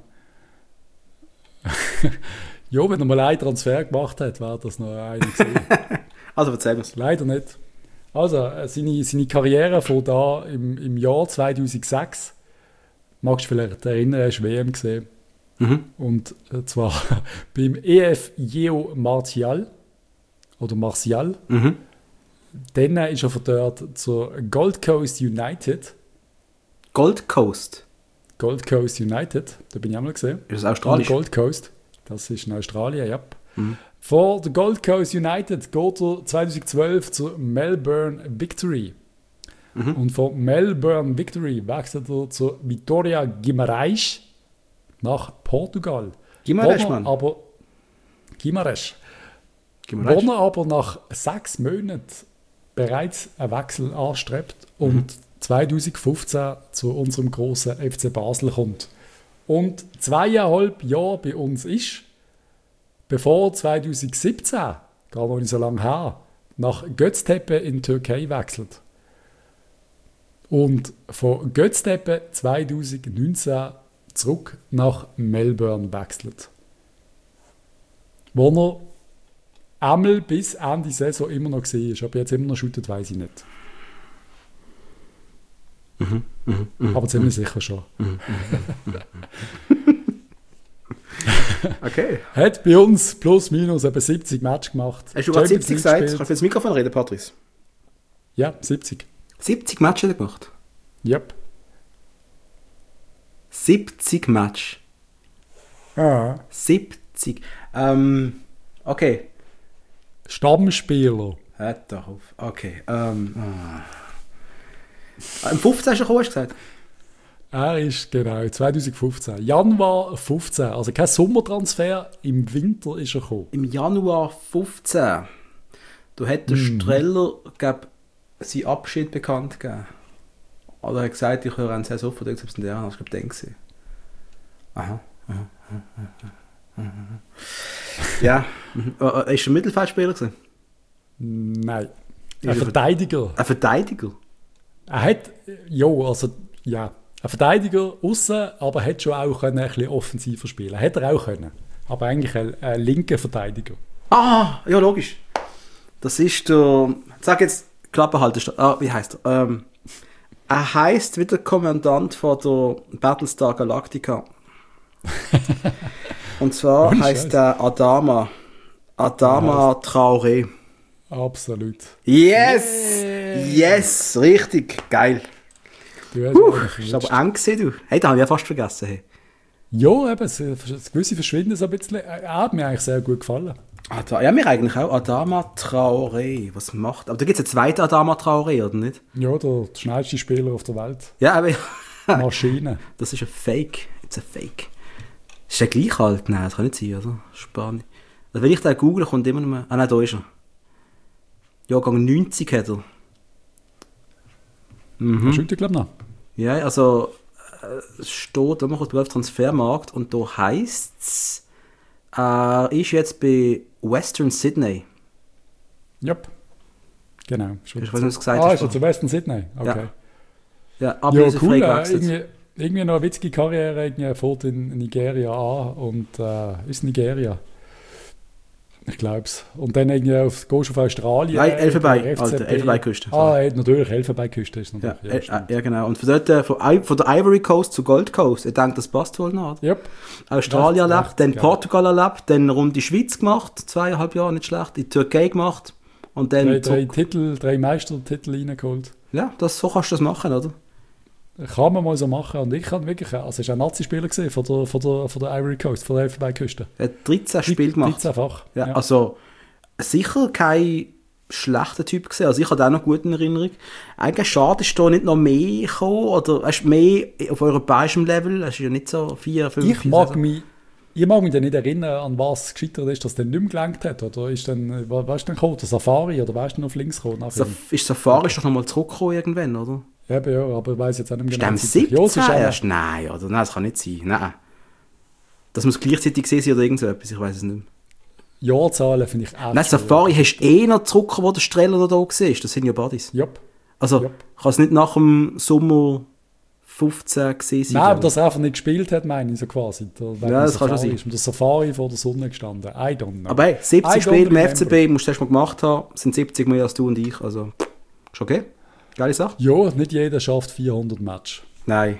Ja, wenn er mal einen Transfer gemacht hat, wäre das noch einer gewesen. Also erzähl mir's. Leider nicht. Also, seine Karriere von da im Jahr 2006, magst du vielleicht erinnern, hast du WM gesehen. Und zwar beim EF Jeo Martial. Oder Martial. Dann ist er von dort zur Gold Coast United. Gold Coast? Gold Coast United, da bin ich auch mal gesehen. Ist das Australisch? Gold Coast, das ist in Australien, ja. Vor der Gold Coast United geht er 2012 zur Melbourne Victory. Und von Melbourne Victory wechselt er zur Vitória Guimarães nach Portugal. Guimarães, Mann. Guimarães. Wo er aber nach 6 Monaten bereits einen Wechsel anstrebt und 2015 zu unserem grossen FC Basel kommt. Und 2,5 Jahre bei uns ist, bevor 2017, gar noch nicht so lange her, nach Göztepe in die Türkei wechselt. Und von Göztepe 2019 zurück nach Melbourne wechselt. Wo er einmal bis Ende Saison immer noch gesehen ist. Ob er jetzt immer noch shootet, weiß ich nicht. Aber ziemlich sicher schon. Okay. Hat bei uns plus minus etwa 70 Matches gemacht. Hast du gerade 70 gesagt? gespielt. Kannst du ins Mikrofon reden, Patrice? Ja, 70. 70 Matches hat er gemacht? Yep. 70 Matches. Ah. 70. Okay. Stammspieler. Hört doch auf. Okay. Im 15. hast du gesagt? Er ist genau 2015. Januar 15. Also kein Sommertransfer. Im Winter ist er gekommen. Im Januar 15. Du hättest der Streller, glaube seinen Abschied bekannt gegeben. Oder er hat gesagt, ich höre einen Saison von dir, selbst in der Jahr, ich glaube, den gesehen. Aha. Ja. Ist er ein Mittelfeldspieler gewesen? Nein. Ein Verteidiger. Ein Verteidiger? Er hat, ein Verteidiger aussen, aber hat schon auch können, ein bisschen offensiver spielen. Hätte er auch können. Aber eigentlich ein linker Verteidiger. Ah, ja, logisch. Das ist der, sag jetzt, Klappe halten. Wie heißt er? Er heisst wie der Kommandant von der Battlestar Galactica. Und zwar heisst er Adama. Adama Traoré. Absolut. Yes! Yes! Richtig, geil. Ist aber eng gewesen, du. Hey, da habe ich ja fast vergessen. Hey. Ja, eben, das gewisse Verschwinden so ein bisschen. Er hat mir eigentlich sehr gut gefallen. Ja, mir eigentlich auch. Adama Traoré. Was macht... Aber da gibt es einen zweiten Adama Traoré, oder nicht? Ja, der schnellste Spieler auf der Welt. Ja, aber... Maschine. Das ist ein Fake. It's a Fake. Ist der gleich alt? Nein, das kann nicht sein, oder? Spannend. Also, wenn ich den google, kommt immer noch mehr... Ah nein, da ist er. Jahrgang 90 hat er. Mhm. Stimmt, glaube ich, noch. Ja, also... Es steht, da macht der Transfermarkt und da heisst es... Er ist jetzt bei Western Sydney. Yep. Genau. Ich weiß nicht, was du gesagt hast. Ist er zu Western Sydney? Okay. Ja, ablösefrei gewechselt. Irgendwie noch eine witzige Karriere. Irgendwie fährt in Nigeria an und ist Nigeria. Ich glaube es. Und dann irgendwie gehst du auf Australien. Nein, Elfenbeinküste. Natürlich, Elfenbeinküste ist natürlich. Ja, genau. Und von dort, von der Ivory Coast zu Gold Coast, ich denke, das passt wohl noch. Yep. Australien erlebt, dann Portugal erlebt, dann rund die Schweiz gemacht, 2,5 Jahre, nicht schlecht, in die Türkei gemacht. Und dann drei Meistertitel reingeholt. Ja, so kannst du das machen, oder? Kann man mal so machen. Und ich kann wirklich, also es war ein Nazi-Spieler von der Ivory Coast, von der Elfenbeinküste. Er hat 13 Spiele gemacht. 13-fach. Ja, ja. Also sicher kein schlechter Typ gewesen. Also ich habe auch noch gut in Erinnerung. Eigentlich schade, ist da nicht noch mehr gekommen, oder hast mehr auf europäischem Level? Es ist ja nicht so 4, 5... Ich mag mich dann nicht erinnern, an was gescheitert ist, dass der nicht mehr gelenkt hat. Oder ist dann, was ist denn gekommen? Der Safari, oder wer ist denn auf links gekommen? Safari ist doch noch mal zurückgekommen irgendwann, oder? Eben, ja, aber ich weiss jetzt auch nicht mehr genau. Ist der 17 erst? Nein, oder? Nein, das kann nicht sein. Nein. Das muss gleichzeitig gesehen sein oder irgend so etwas, ich weiss es nicht mehr. Jahrzahlen finde ich auch. Nein, Safari hast du noch zurückgekommen, wo der Streller da war. Das sind ja Buddies. Yep. Also, kann es nicht nach dem Sommer 15 gesehen sein? Nein, aber dass er einfach nicht gespielt hat, meine ich so quasi. Ja, das kann schon sein. Ist mit der Safari vor der Sonne gestanden. I don't know. Aber hey, 70 Spiele im FCB musst du erst mal gemacht haben. Sind 70 mehr als du und ich. Also, ist okay. Geile Sache. Ja, nicht jeder schafft 400 Matches. Nein.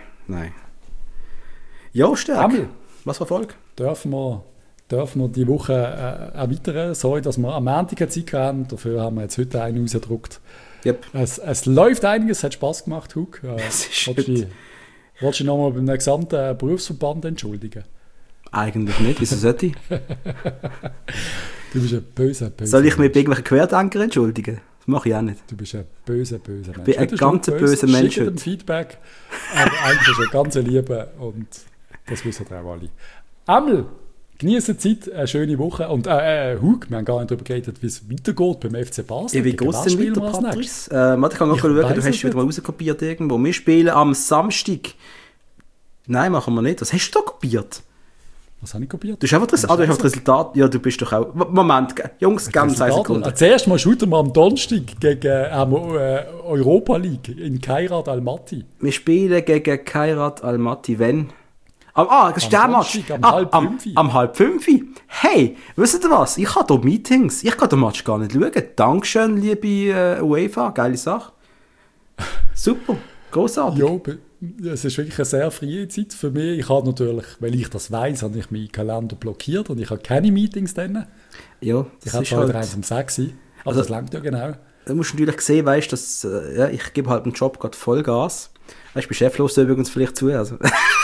Ja, stark. Was war Erfolg? Dürfen wir die Woche erweitern. Sorry, dass wir am Montag keine Zeit haben. Dafür haben wir jetzt heute einen rausgedruckt. Yep. Es läuft einiges, es hat Spass gemacht, Hug. Wolltest du nochmal beim gesamten Berufsverband entschuldigen? Eigentlich nicht, wieso sollte ich? Du bist ein böser Soll ich mich bei irgendwelchen Querdenkern entschuldigen? Das mache ich auch nicht. Du bist ein böser Mensch. Ich bin ein ganz böser Mensch. Schickt dem Feedback. Aber eigentlich ist er ganz Liebe und das wissen auch alle. Amel, Genießen die Zeit, eine schöne Woche. Und Hug, wir haben gar nicht darüber geredet, wie es weitergeht beim FC Basel. Ja, wie geht es denn weiter, Patrice? Warte, ich kann schauen, du hast wieder mal rauskopiert irgendwo. Wir spielen am Samstag. Nein, machen wir nicht. Was hast du da kopiert? Was habe ich kopiert? Du hast einfach das Resultat. Ja, du bist doch auch... Moment, Jungs, ganz 2 Sekunden. Zuerst mal shooten wir am Donnerstag gegen Europa League in Kairat Almaty. Wir spielen gegen Kairat Almaty, wenn... das ist der Match. Am 4:30. Hey, wisst ihr was? Ich habe hier Meetings. Ich kann den Match gar nicht schauen. Dankeschön, liebe UEFA. Geile Sache. Super. Grossartig. Ja, es ist wirklich eine sehr freie Zeit für mich. Ich habe natürlich, weil ich das weiss, habe ich meinen Kalender blockiert und ich habe keine Meetings dann. Ja, ich habe zwar wieder eins um 6 Uhr, aber das langt ja genau. Du musst natürlich sehen, weißt, dass ich gebe halt im Job gerade Vollgas. Weißt du, bei Cheflos übrigens vielleicht zu. Also.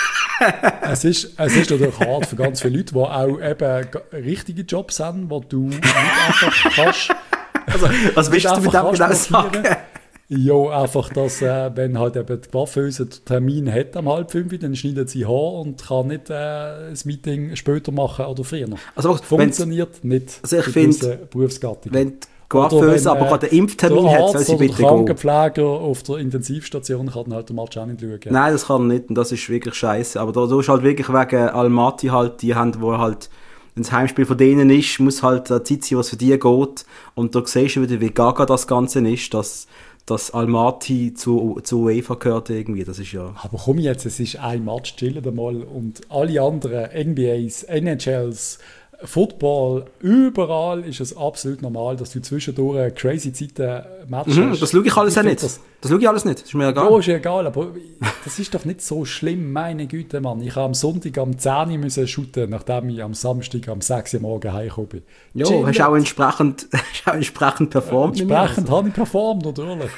Es ist natürlich hart für ganz viele Leute, die auch eben richtige Jobs haben, wo du nicht einfach kannst. Also, was willst du mit dem genau sagen? Ja, einfach, dass wenn halt eben die Coiffeuse den Termin hat am 4:30, dann schneidet sie Haar und kann nicht das Meeting später machen oder früher. Also, funktioniert nicht also ich finde, Berufsgattung. Wenn die Coiffeuse aber gerade den Impftermin hat, soll sie bitte gehen. Der Krankenpfleger auf der Intensivstation kann halt den Match auch nicht schauen. Nein, das kann er nicht und das ist wirklich scheiße. Aber da ist halt wirklich wegen Almaty halt, die haben, wo halt, wenn das Heimspiel von denen ist, muss halt Zeit sein, was für die geht. Und da siehst du wieder, wie gaga das Ganze ist, dass Almaty zu UEFA gehört irgendwie, das ist ja... Aber komm jetzt, es ist ein Match, chillen mal und alle anderen NBAs, NHLs, Football, überall ist es absolut normal, dass du zwischendurch crazy Zeiten Match hast. Das schaue ich alles auch nicht. Das schaue ich alles nicht, das ist mir egal. Ja, ist egal, aber das ist doch nicht so schlimm, meine Güte, Mann. Ich habe am Sonntag am 10 Uhr müssen shooten, nachdem ich am Samstag am 6 Uhr morgen heimgekommen bin. Ja, hast auch entsprechend performt. Entsprechend habe ich performt, natürlich.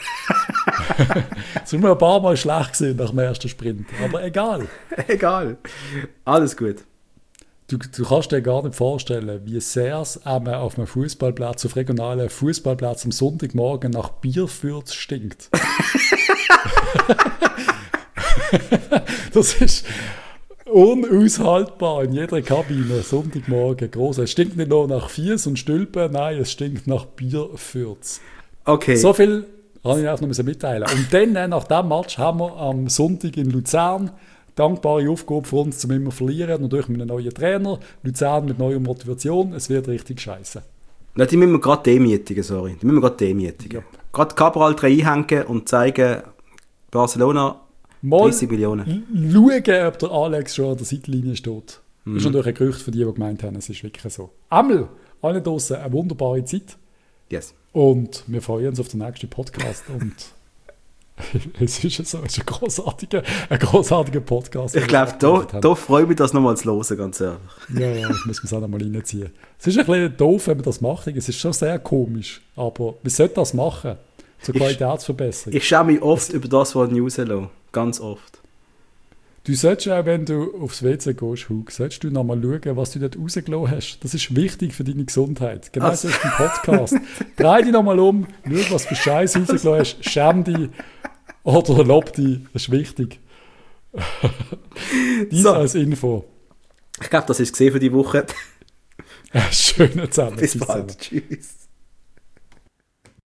Es war mir ein paar Mal schlecht gewesen nach dem ersten Sprint, aber egal. Egal, alles gut. Du kannst dir gar nicht vorstellen, wie sehr es auf einem Fußballplatz, auf regionalen Fußballplatz am Sonntagmorgen nach Bierfürz stinkt. Das ist unaushaltbar in jeder Kabine, Sonntagmorgen. Gross. Es stinkt nicht nur nach Fies und Stülpen, nein, es stinkt nach Bierfürz. Okay. So viel kann ich einfach noch mitteilen. Und dann, nach diesem Match, haben wir am Sonntag in Luzern dankbare Aufgabe für uns, zum immer verlieren. Natürlich mit einem neuen Trainer. Luzern mit neuer Motivation. Es wird richtig scheiße. Ja, die müssen wir gerade demütigen, sorry. Die müssen wir gerade demütigen. Ja. Gerade Cabral einhängen und zeigen, Barcelona, 30 Millionen. Schauen, ob der Alex schon an der Seitenlinie steht. Das ist natürlich ein Gerücht für die gemeint haben, es ist wirklich so. Einmal, alle draussen, eine wunderbare Zeit. Yes. Und wir freuen uns auf den nächsten Podcast. Und es ist so, es ist ein großartiger Podcast. Ich glaube, da freue ich mich, das nochmal zu hören, ganz ehrlich. Ja, ich muss mir das auch nochmal reinziehen. Es ist ein bisschen doof, wenn man das macht. Es ist schon sehr komisch. Aber wir sollten das machen. Zur Qualitätsverbesserung. Ich schaue mich oft über das, was News lassen. Ganz oft. Du solltest auch, wenn du aufs WC gehst, Hug, solltest du nochmal schauen, was du dort rausgelassen hast. Das ist wichtig für deine Gesundheit. Genau so ist ein Podcast. Dreh dich nochmal um, schau, was für Scheiß rausgelassen hast, schäm dich oder lob dich. Das ist wichtig. Dies so. Als Info. Ich glaube, das ist gesehen für die Woche. Schönen zusammen. Bis bald. Tschüss.